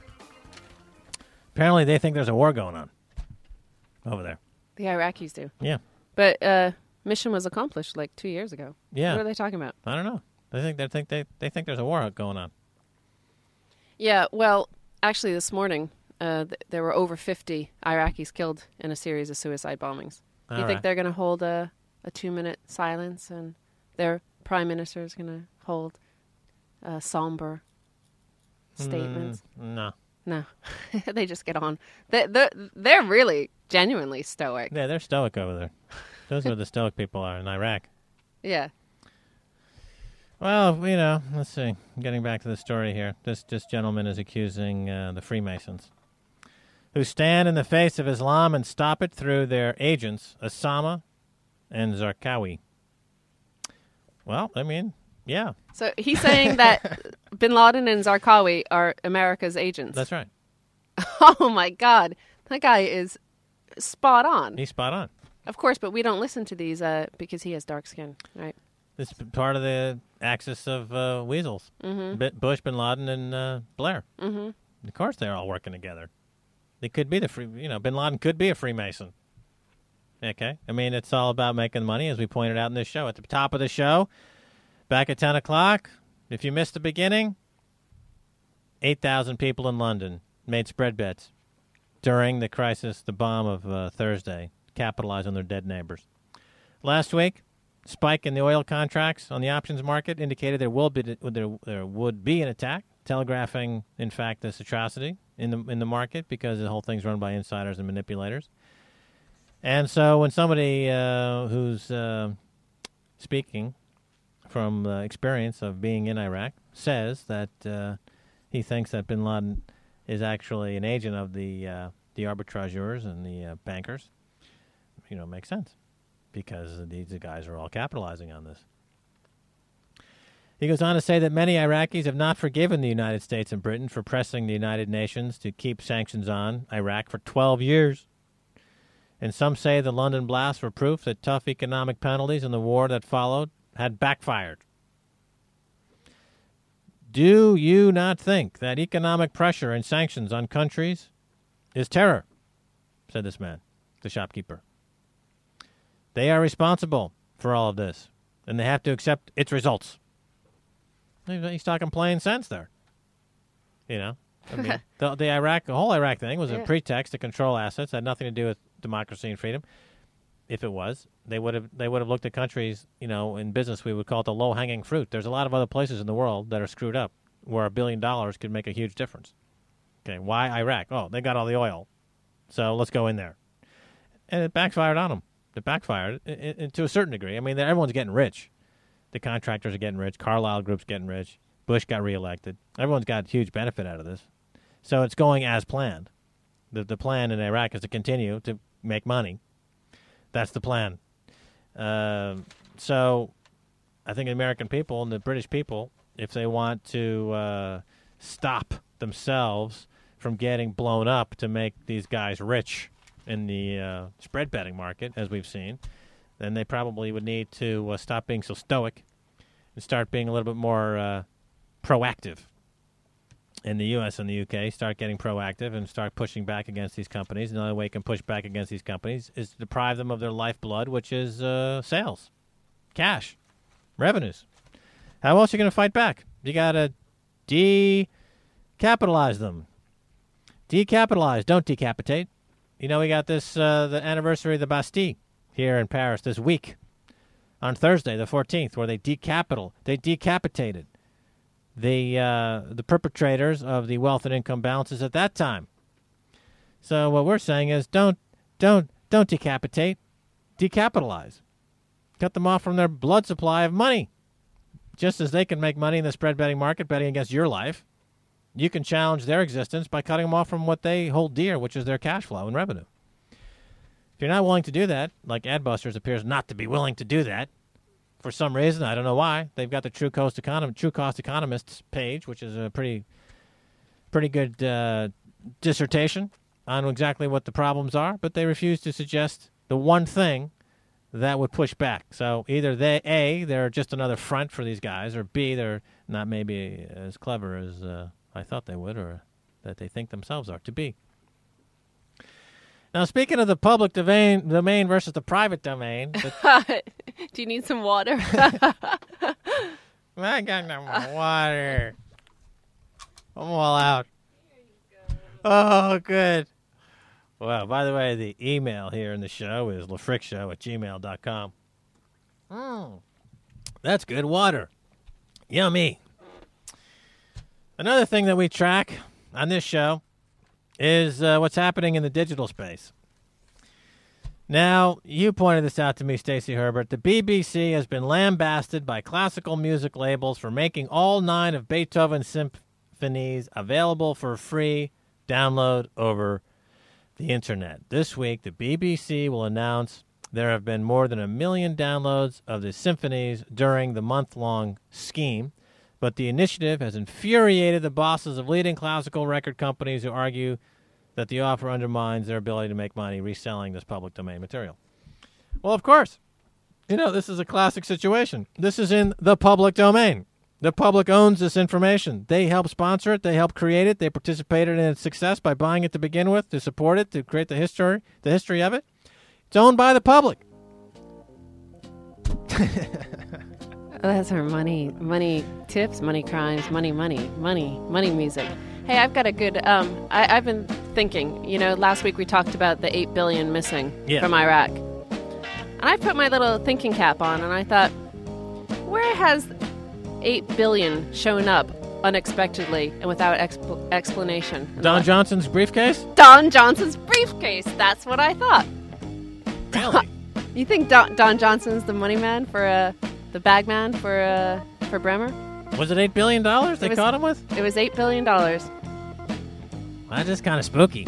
Apparently, they think there's a war going on over there. The Iraqis do. Yeah. But mission was accomplished like 2 years ago. Yeah. What are they talking about? I don't know. They think there's a war going on. Yeah, well, actually this morning, there were over 50 Iraqis killed in a series of suicide bombings. Do you think they're going to hold a 2-minute silence and their prime minister is going to hold somber statements? No. No. They just get on. They're really genuinely stoic. Yeah, they're stoic over there. Those are what the stoic people are in Iraq. Yeah. Well, let's see. Getting back to the story here. This gentleman is accusing the Freemasons, who stand in the face of Islam and stop it through their agents, Osama and Zarqawi. Well, yeah. So he's saying that bin Laden and Zarqawi are America's agents. That's right. Oh, my God. That guy is spot on. He's spot on. Of course, but we don't listen to these because he has dark skin, right? This is part of the axis of weasels. Mm-hmm. Bush, bin Laden, and Blair. Mm-hmm. Of course they're all working together. They could be bin Laden could be a Freemason. Okay? It's all about making money, as we pointed out in this show. At the top of the show, back at 10 o'clock, if you missed the beginning, 8,000 people in London made spread bets during the crisis, the bomb of Thursday, capitalized on their dead neighbors. Last week, spike in the oil contracts on the options market indicated there would be an attack, telegraphing, in fact, this atrocity in the market because the whole thing's run by insiders and manipulators. And so when somebody who's speaking from experience of being in Iraq says that he thinks that bin Laden is actually an agent of the arbitrageurs and the bankers, it makes sense. Because these guys are all capitalizing on this. He goes on to say that many Iraqis have not forgiven the United States and Britain for pressing the United Nations to keep sanctions on Iraq for 12 years. And some say the London blasts were proof that tough economic penalties in the war that followed had backfired. Do you not think that economic pressure and sanctions on countries is terror? Said this man, the shopkeeper. They are responsible for all of this, and they have to accept its results. He's talking plain sense there. You know, I mean, the whole Iraq thing was a pretext to control assets. Had nothing to do with democracy and freedom. If it was, they would have looked at countries, you know, in business we would call it the low-hanging fruit. There's a lot of other places in the world that are screwed up where $1 billion could make a huge difference. Okay, why Iraq? Oh, they got all the oil, so let's go in there. And it backfired on them. It backfired to a certain degree. I mean, everyone's getting rich. The contractors are getting rich. Carlyle Group's getting rich. Bush got reelected. Everyone's got huge benefit out of this. So it's going as planned. The plan in Iraq is to continue to make money. That's the plan. So I think the American people and the British people, if they want to stop themselves from getting blown up to make these guys rich in the spread betting market, as we've seen, then they probably would need to stop being so stoic and start being a little bit more proactive. In the U.S. and the U.K., start getting proactive and start pushing back against these companies. Another way you can push back against these companies is to deprive them of their lifeblood, which is sales, cash, revenues. How else are you going to fight back? You got to decapitalize them. Decapitalize, don't decapitate. You know, we got this, the anniversary of the Bastille here in Paris this week on Thursday, the 14th, where they decapitated the perpetrators of the wealth and income balances at that time. So what we're saying is don't decapitate, decapitalize. Cut them off from their blood supply of money. Just as they can make money in the spread betting market betting against your life, you can challenge their existence by cutting them off from what they hold dear, which is their cash flow and revenue. If you're not willing to do that, like Adbusters appears not to be willing to do that, for some reason, I don't know why. They've got the True Cost Economists page, which is a pretty good dissertation on exactly what the problems are, but they refuse to suggest the one thing that would push back. So either they're just another front for these guys, or B, they're not maybe as clever as I thought they would, or that they think themselves are to be. Now, speaking of the public domain versus the private domain. Do you need some water? I got no more water. I'm all out. Oh, good. Well, by the way, the email here in the show is lefrickshow@gmail.com. That's good water. Yummy. Another thing that we track on this show is what's happening in the digital space. Now, you pointed this out to me, Stacey Herbert. The BBC has been lambasted by classical music labels for making all 9 of Beethoven's symphonies available for free download over the internet. This week, the BBC will announce there have been more than 1 million downloads of the symphonies during the month-long scheme, but the initiative has infuriated the bosses of leading classical record companies who argue that the offer undermines their ability to make money reselling this public domain material. Well, of course. You know, this is a classic situation. This is in the public domain. The public owns this information. They help sponsor it. They help create it. They participated in its success by buying it to begin with, to support it, to create the history of it. It's owned by the public. That's our money tips, money crimes, money music. Hey, I've got a good, I've been thinking, you know, last week we talked about the 8 billion missing from Iraq. And I put my little thinking cap on and I thought, where has 8 billion shown up unexpectedly and without explanation? Don Johnson's briefcase? Don Johnson's briefcase. That's what I thought. Really? You think Don Johnson's the money man for the bag man for Bremer? Was it $8 billion they caught him with? It was $8 billion. That's just kind of spooky.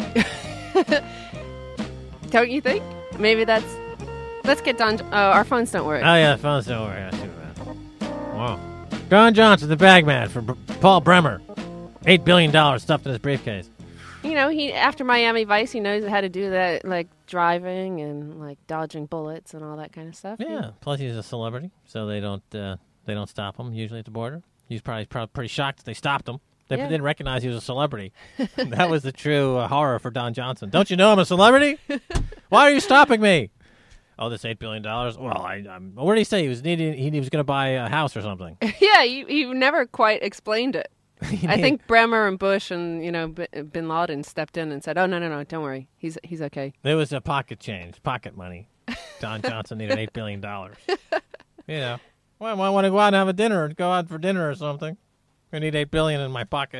Don't you think? Maybe that's... Let's get Don... Oh, our phones don't work. Oh, yeah, the phones don't work. Wow. Don Johnson, the bagman for Paul Bremer. $8 billion stuffed in his briefcase. You know, he after Miami Vice, he knows how to do that, like driving and like dodging bullets and all that kind of stuff. Yeah. Plus, he's a celebrity, so they don't stop him usually at the border. He's probably pretty shocked that they stopped him. They didn't recognize he was a celebrity. That was the true horror for Don Johnson. Don't you know I'm a celebrity? Why are you stopping me? Oh, this $8 billion. Well, what did he say? He was going to buy a house or something. Yeah, he never quite explained it. I think Bremer and Bush and Bin Laden stepped in and said, "Oh no, don't worry, he's okay." There was a pocket change, pocket money. Don Johnson needed $8 billion. Well, I want to go out and have a dinner, go out for dinner or something. I need $8 billion in my pocket.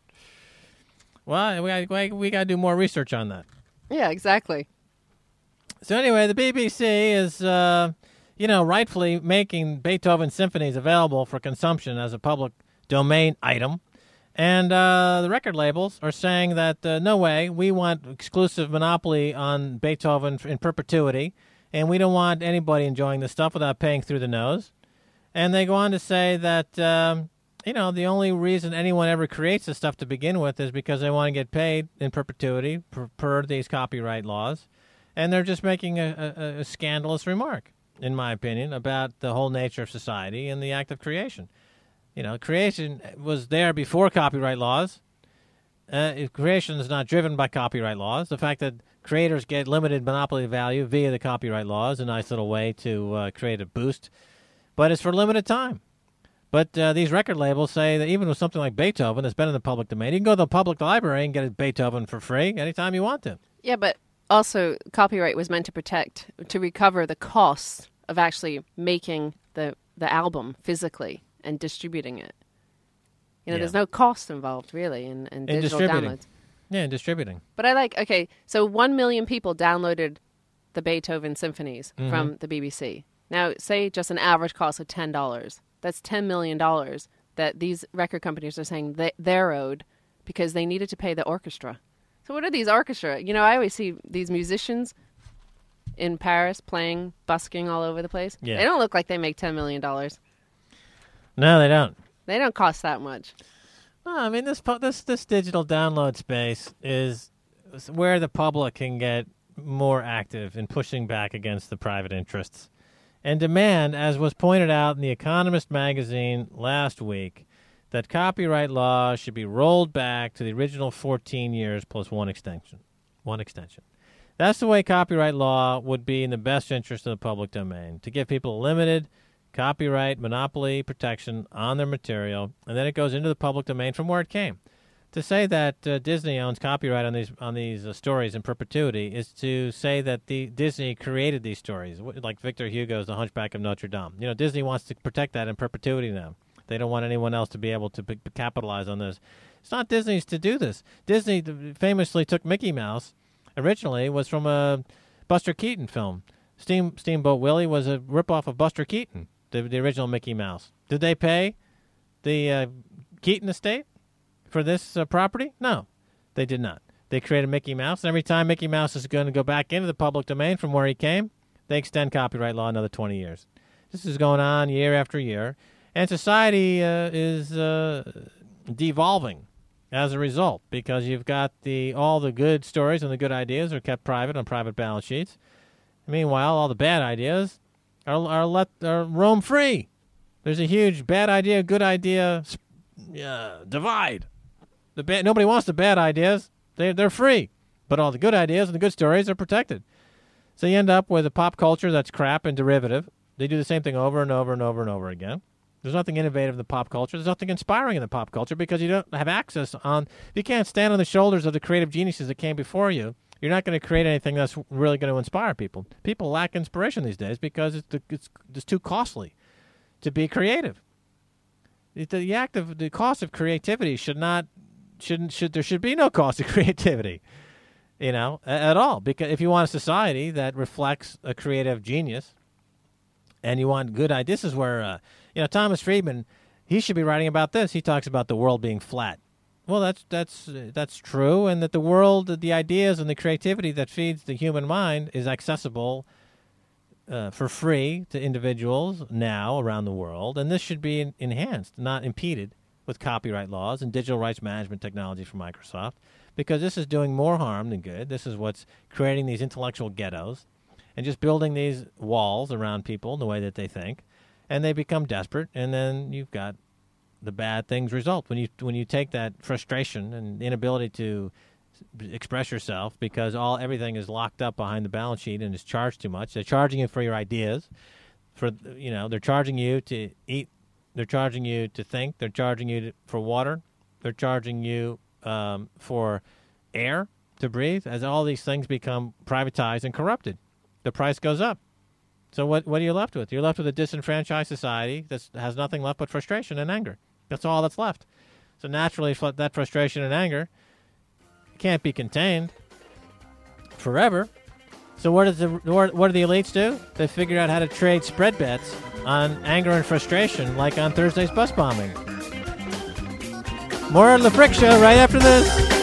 Well, we got to do more research on that. Yeah, exactly. So anyway, the BBC is, rightfully making Beethoven symphonies available for consumption as a public domain item. And the record labels are saying that, no way, we want exclusive monopoly on Beethoven in perpetuity, and we don't want anybody enjoying this stuff without paying through the nose. And they go on to say that, the only reason anyone ever creates this stuff to begin with is because they want to get paid in perpetuity per these copyright laws. And they're just making a scandalous remark, in my opinion, about the whole nature of society and the act of creation. Creation was there before copyright laws. Creation is not driven by copyright laws. The fact that creators get limited monopoly value via the copyright law is a nice little way to create a boost, but it's for limited time. But these record labels say that even with something like Beethoven that's been in the public domain, you can go to the public library and get a Beethoven for free anytime you want to. Yeah, but also copyright was meant to recover the costs of actually making the album physically and distributing it. There's no cost involved, really, in digital downloads. Yeah, in distributing. But so 1 million people downloaded the Beethoven symphonies from the BBC. Now, say just an average cost of $10. That's $10 million that these record companies are saying they're owed because they needed to pay the orchestra. So what are these orchestra? I always see these musicians in Paris playing, busking all over the place. Yeah. They don't look like they make $10 million. No, they don't. They don't cost that much. No, I mean, this digital download space is where the public can get more active in pushing back against the private interests and demand, as was pointed out in The Economist magazine last week, that copyright law should be rolled back to the original 14 years plus one extension. That's the way copyright law would be in the best interest of the public domain, to give people limited copyright monopoly protection on their material, and then it goes into the public domain from where it came. To say that Disney owns copyright on these stories in perpetuity is to say that Disney created these stories, like Victor Hugo's The Hunchback of Notre Dame. Disney wants to protect that in perpetuity now. They don't want anyone else to be able to capitalize on this. It's not Disney's to do this. Disney famously took Mickey Mouse. Originally, was from a Buster Keaton film. Steamboat Willie was a ripoff of Buster Keaton, the original Mickey Mouse. Did they pay the Keaton estate for this property? No, they did not. They created Mickey Mouse, and every time Mickey Mouse is going to go back into the public domain from where he came, they extend copyright law another 20 years. This is going on year after year, and society is devolving as a result, because you've got all the good stories and the good ideas are kept private on private balance sheets. Meanwhile, all the bad ideas are roam free. There's a huge bad idea, good idea divide. Nobody wants the bad ideas. They're free. But all the good ideas and the good stories are protected. So you end up with a pop culture that's crap and derivative. They do the same thing over and over and over and over again. There's nothing innovative in the pop culture. There's nothing inspiring in the pop culture because you don't have access if you can't stand on the shoulders of the creative geniuses that came before you, you're not going to create anything that's really going to inspire people. People lack inspiration these days because it's too costly to be creative. The cost of creativity there should be no cost of creativity, at all. Because if you want a society that reflects a creative genius, and you want good ideas, this is where Thomas Friedman, he should be writing about this. He talks about the world being flat. Well, that's true, and that the world, the ideas and the creativity that feeds the human mind is accessible for free to individuals now around the world, and this should be enhanced, not impeded with copyright laws and digital rights management technology from Microsoft, because this is doing more harm than good. This is what's creating these intellectual ghettos and just building these walls around people in the way that they think, and they become desperate, and then you've got the bad things result. When you take that frustration and inability to express yourself because everything is locked up behind the balance sheet and is charged too much. They're charging you for your ideas. They're charging you to eat. They're charging you to think. They're charging you for water. They're charging you for air to breathe. As all these things become privatized and corrupted, the price goes up. So what are you left with? You're left with a disenfranchised society that has nothing left but frustration and anger. That's all that's left. So naturally, that frustration and anger can't be contained forever. So what do the elites do? They figure out how to trade spread bets on anger and frustration, like on Thursday's bus bombing. More on the Frick Show right after this.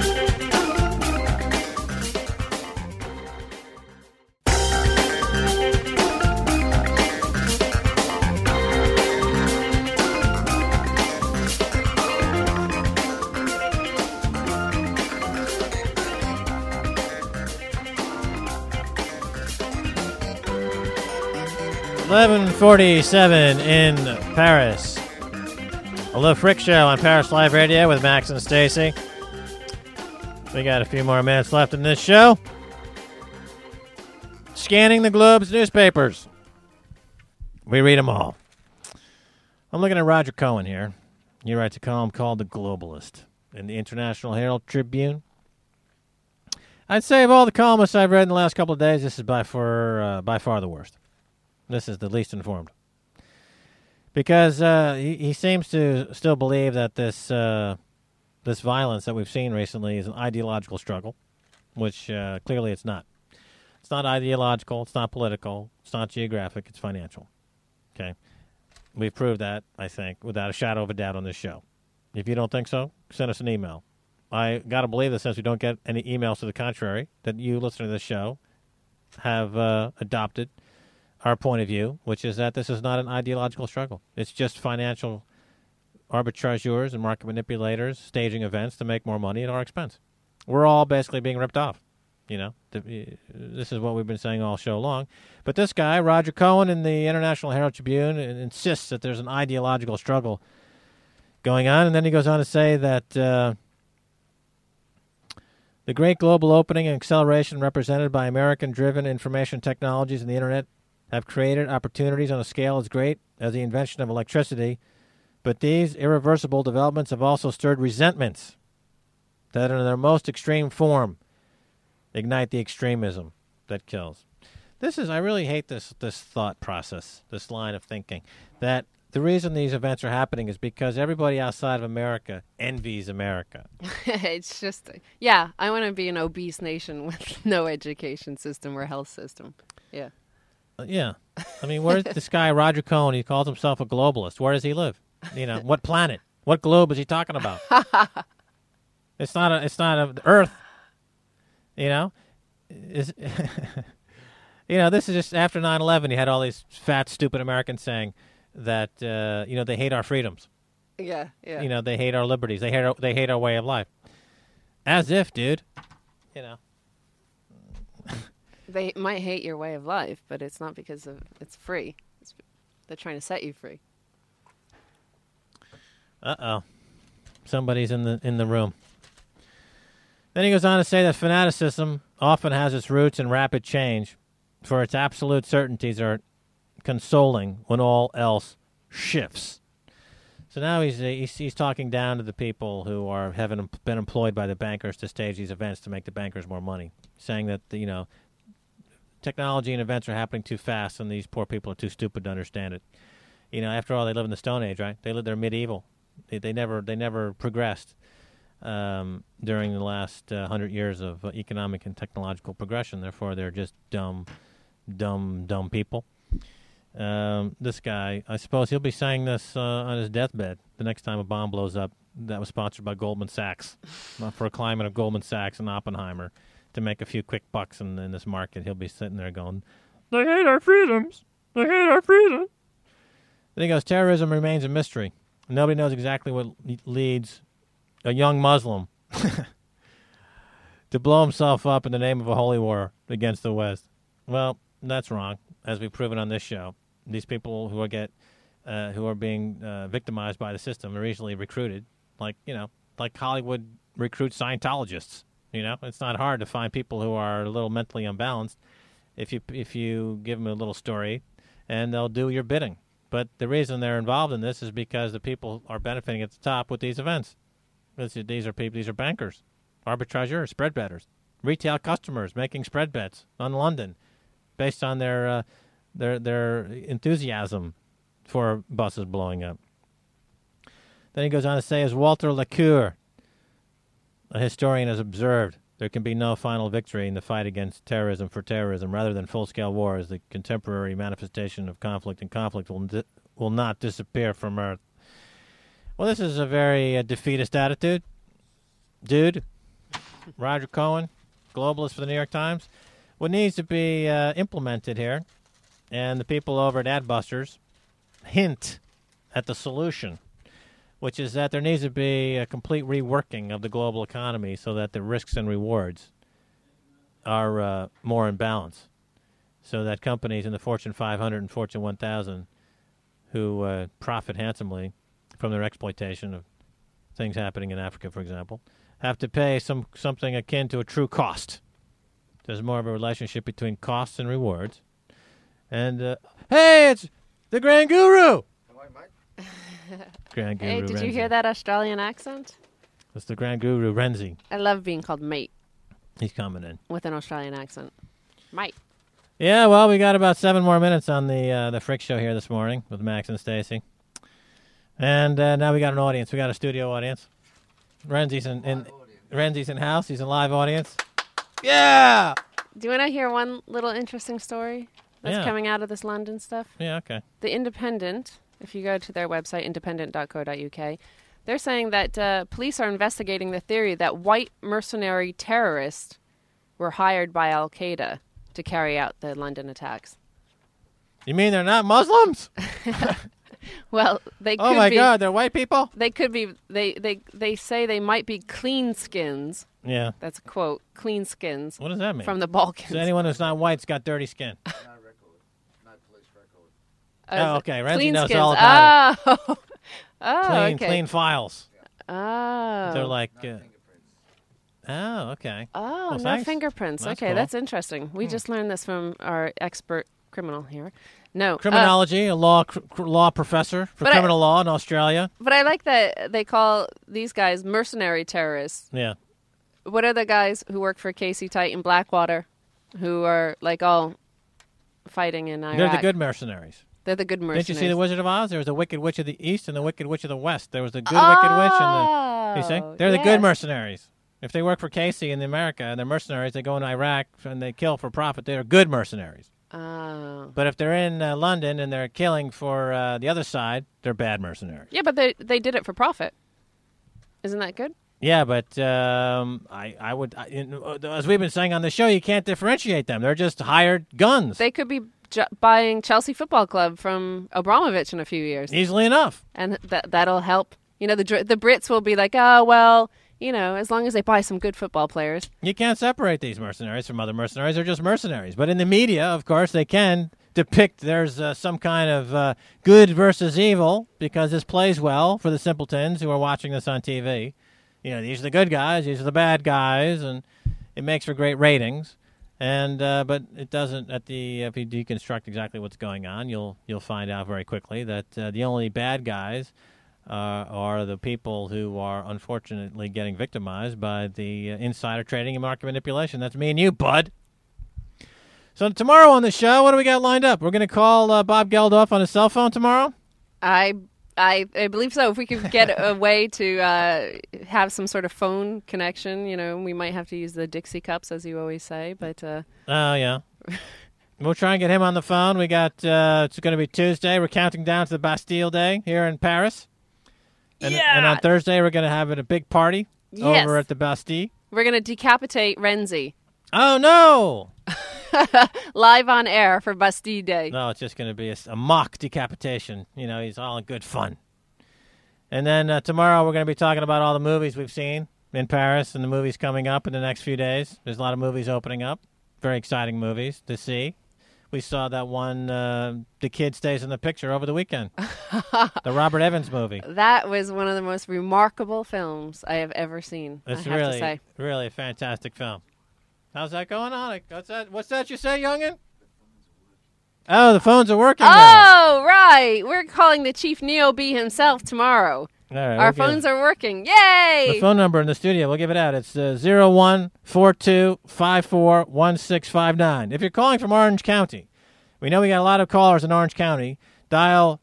.47 in Paris. A Le Frick Show on Paris Live Radio with Max and Stacy. We got a few more minutes left in this show. Scanning the globe's newspapers. We read them all. I'm looking at Roger Cohen here. He writes a column called The Globalist in the International Herald Tribune. I'd say of all the columnists I've read in the last couple of days, this is by far the worst. This is the least informed. Because he seems to still believe that this violence that we've seen recently is an ideological struggle, which clearly it's not. It's not ideological, it's not political, it's not geographic, it's financial. Okay? We've proved that, I think, without a shadow of a doubt on this show. If you don't think so, send us an email. I got to believe that since we don't get any emails to the contrary, that you listening to this show have adopted our point of view, which is that this is not an ideological struggle. It's just financial arbitrageurs and market manipulators staging events to make more money at our expense. We're all basically being ripped off. This is what we've been saying all show long. But this guy, Roger Cohen, in the International Herald Tribune, insists that there's an ideological struggle going on, and then he goes on to say that the great global opening and acceleration represented by American-driven information technologies and the Internet have created opportunities on a scale as great as the invention of electricity, but these irreversible developments have also stirred resentments that in their most extreme form ignite the extremism that kills. I really hate this thought process, this line of thinking, that the reason these events are happening is because everybody outside of America envies America. It's just, I want to be an obese nation with no education system or health system. Yeah. Yeah. I mean, where's this guy, Roger Cohen? He calls himself a globalist. Where does he live? What planet? What globe is he talking about? It's not a Earth. This is just after 9/11. You had all these fat, stupid Americans saying that, they hate our freedoms. Yeah. They hate our liberties. They hate our way of life. As if, dude, They might hate your way of life, but it's not because it's free. They're trying to set you free. Uh-oh. Somebody's in the room. Then he goes on to say that fanaticism often has its roots in rapid change, for its absolute certainties are consoling when all else shifts. So now he's talking down to the people who have been employed by the bankers to stage these events to make the bankers more money, saying that technology and events are happening too fast, and these poor people are too stupid to understand it. After all, they live in the Stone Age, right? They're medieval. They never progressed during the last 100 years of economic and technological progression. Therefore, they're just dumb people. This guy, I suppose he'll be saying this on his deathbed the next time a bomb blows up that was sponsored by Goldman Sachs for a climate of Goldman Sachs and Oppenheimer. To make a few quick bucks in this market, he'll be sitting there going, They hate our freedoms. They hate our freedom. Then he goes, terrorism remains a mystery. Nobody knows exactly what leads a young Muslim to blow himself up in the name of a holy war against the West. Well, that's wrong, as we've proven on this show. These people who are being victimized by the system are easily recruited, like Hollywood recruits Scientologists. It's not hard to find people who are a little mentally unbalanced if you give them a little story, and they'll do your bidding. But the reason they're involved in this is because the people are benefiting at the top with these events. These are bankers, arbitrageurs, spread bettors, retail customers making spread bets on London based on their enthusiasm for buses blowing up. Then he goes on to say, as Walter Lacour, a historian, has observed, there can be no final victory in the fight against terrorism for terrorism. Rather than full-scale wars, the contemporary manifestation of conflict, and conflict will not disappear from Earth. Well, this is a very defeatist attitude. Dude, Roger Cohen, globalist for the New York Times. What needs to be implemented here, and the people over at Adbusters hint at the solution, which is that there needs to be a complete reworking of the global economy so that the risks and rewards are more in balance, so that companies in the Fortune 500 and Fortune 1000 who profit handsomely from their exploitation of things happening in Africa, for example, have to pay something akin to a true cost. There's more of a relationship between costs and rewards. And, hey, it's the Grand Guru! Grand Guru Hey, did Renzi. you hear that Australian accent? It's the Grand Guru Renzi. I love being called mate He's coming in. with an Australian accent. Mate. Yeah, well, we got about 7 more minutes on the Frick Show here this morning with Max and Stacy. And now we got an audience. We got a studio audience. Renzi's in house. He's a live audience. Yeah! Do you want to hear one little interesting story that's Yeah. coming out of this London stuff? Yeah, okay. The Independent, if you go to their website, independent.co.uk, they're saying that police are investigating the theory that white mercenary terrorists were hired by Al-Qaeda to carry out the London attacks. You mean they're not Muslims? Well, they could Oh, my be. God, they're white people? They could be. They say they might be clean skins. Yeah. That's a quote. Clean skins What does that mean? from the Balkans. So anyone who's not white's got dirty skin. Oh, okay. Renzi clean knows skins. all about oh. Oh, clean, okay. clean files. Oh. They're like... oh, okay. Oh, Well, no thanks. fingerprints. That's Okay, cool. that's interesting. We just learned this from our expert criminal here. No. Criminology, a law professor for But criminal law in Australia. But I like that they call these guys mercenary terrorists. Yeah. What are the guys who work for Casey Tight in Blackwater who are like all fighting in Iraq? They're the good mercenaries. They're the good mercenaries. Didn't you see The Wizard of Oz? There was the Wicked Witch of the East and the Wicked Witch of the West. There was the good Wicked Witch and the... You see? They're the good yes. mercenaries. If they work for Casey in America and they're mercenaries, they go in Iraq and they kill for profit. They're good mercenaries. Oh. But if they're in London and they're killing for the other side, they're bad mercenaries. Yeah, but they did it for profit. Isn't that good? Yeah, but I would, as we've been saying on the show, you can't differentiate them. They're just hired guns. They could be buying Chelsea Football Club from Abramovich in a few years. Easily enough. And that'll help. You know, the Brits will be like, oh, well, you know, as long as they buy some good football players. You can't separate these mercenaries from other mercenaries. They're just mercenaries. But in the media, of course, they can depict there's some kind of good versus evil because this plays well for the simpletons who are watching this on TV. You know, these are the good guys, these are the bad guys, and it makes for great ratings. And but it doesn't. If you deconstruct exactly what's going on, you'll find out very quickly that the only bad guys are the people who are unfortunately getting victimized by the insider trading and market manipulation. That's me and you, bud. So tomorrow on the show, what do we got lined up? We're going to call Bob Geldof on his cell phone tomorrow? I believe so. If we could get a way to have some sort of phone connection, you know, we might have to use the Dixie cups, as you always say. But Oh, yeah. We'll try and get him on the phone. We got, it's going to be Tuesday. We're counting down to the Bastille Day here in Paris. And on Thursday, we're going to have a big party Yes. over at the Bastille. we're going to decapitate Renzi. Oh, no! Live on air for Bastille Day. No, it's just going to be a mock decapitation. You know, he's all in good fun. And then tomorrow we're going to be talking about all the movies we've seen in Paris and the movies coming up in the next few days. There's a lot of movies opening up. Very exciting movies to see. We saw that one, The Kid Stays in the Picture, over the weekend. The Robert Evans movie. That was one of the most remarkable films I have ever seen, It's I have really, to say. really a fantastic film. How's that going on? What's that you say, youngin'? Oh, the phones are working now. Oh, right. We're calling the Chief Neo B himself tomorrow. All right, Our phones are working. Yay! The phone number in the studio, we'll give it out. It's 0142541659. If you're calling from Orange County, we know we got a lot of callers in Orange County. Dial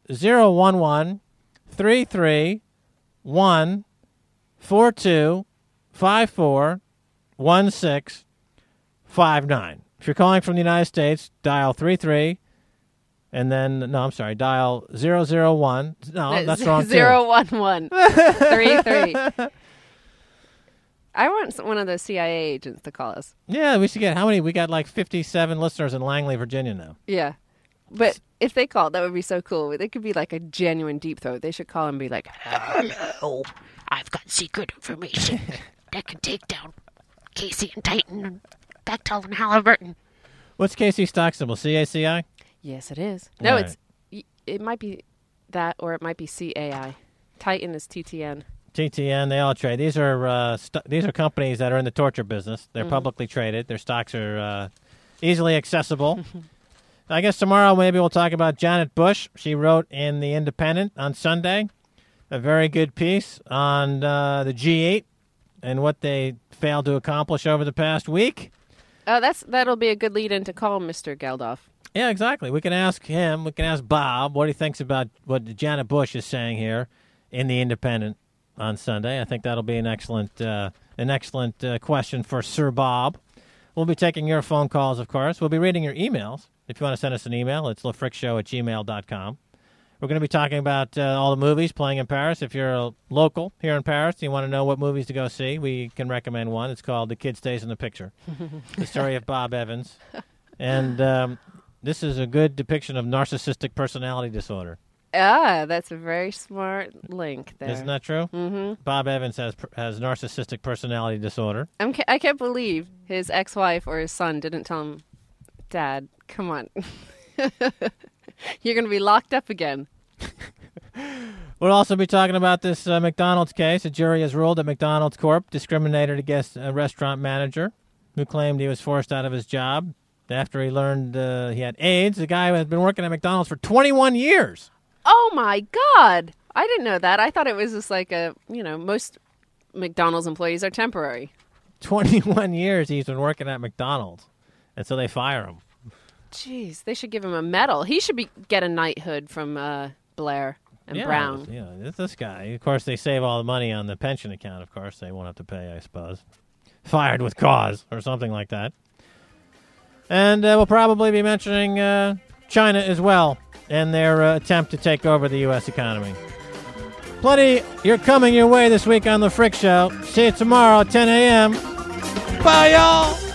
011-331-4254-1659. If you're calling from the United States, dial 33, and then, no, I'm sorry, dial 001. No, that's wrong, too. 011 33. I want one of those CIA agents to call us. Yeah, we should get, how many? We got like 57 listeners in Langley, Virginia now. Yeah. But if they called, that would be so cool. They could be like a genuine deep throat. They should call and be like, hello, I've got secret information that can take down Casey and Titan and Bechtel and Halliburton. What's Casey's stock symbol? CACI? yes, it is. No, All it might be that, or it might be CAI. Titan is TTN. TTN, they all trade. These are these are companies that are in the torture business. They're publicly traded. Their stocks are easily accessible. I guess tomorrow maybe we'll talk about Janet Bush. She wrote in The Independent on Sunday a very good piece on the G8 and what they failed to accomplish over the past week. Oh, that'll be a good lead-in to call Mr. Geldof. Yeah, exactly. We can ask him. We can ask Bob what he thinks about what Janet Bush is saying here in The Independent on Sunday. I think that'll be an excellent question for Sir Bob. We'll be taking your phone calls, of course. We'll be reading your emails. If you want to send us an email, it's lefrickshow@gmail.com. We're going to be talking about all the movies playing in Paris. If you're a local here in Paris and you want to know what movies to go see, we can recommend one. It's called The Kid Stays in the Picture, the story of Bob Evans. And this is a good depiction of narcissistic personality disorder. Ah, that's a very smart link there. Isn't that true? Mm-hmm. Bob Evans has narcissistic personality disorder. I can't believe his ex-wife or his son didn't tell him, Dad, come on. You're going to be locked up again. We'll also be talking about this McDonald's case. A jury has ruled that McDonald's Corp. discriminated against a restaurant manager who claimed he was forced out of his job after he learned he had AIDS. The guy had been working at McDonald's for 21 years. Oh, my God. I didn't know that. I thought it was just like most McDonald's employees are temporary. 21 years he's been working at McDonald's, and so they fire him. Jeez, they should give him a medal. He should get a knighthood from Blair and Brown. Yeah, this guy. Of course, they save all the money on the pension account, of course. They won't have to pay, I suppose. Fired with cause or something like that. And we'll probably be mentioning China as well and their attempt to take over the U.S. economy. Plenty you're coming your way this week on The Frick Show. See you tomorrow at 10 a.m. Bye, y'all!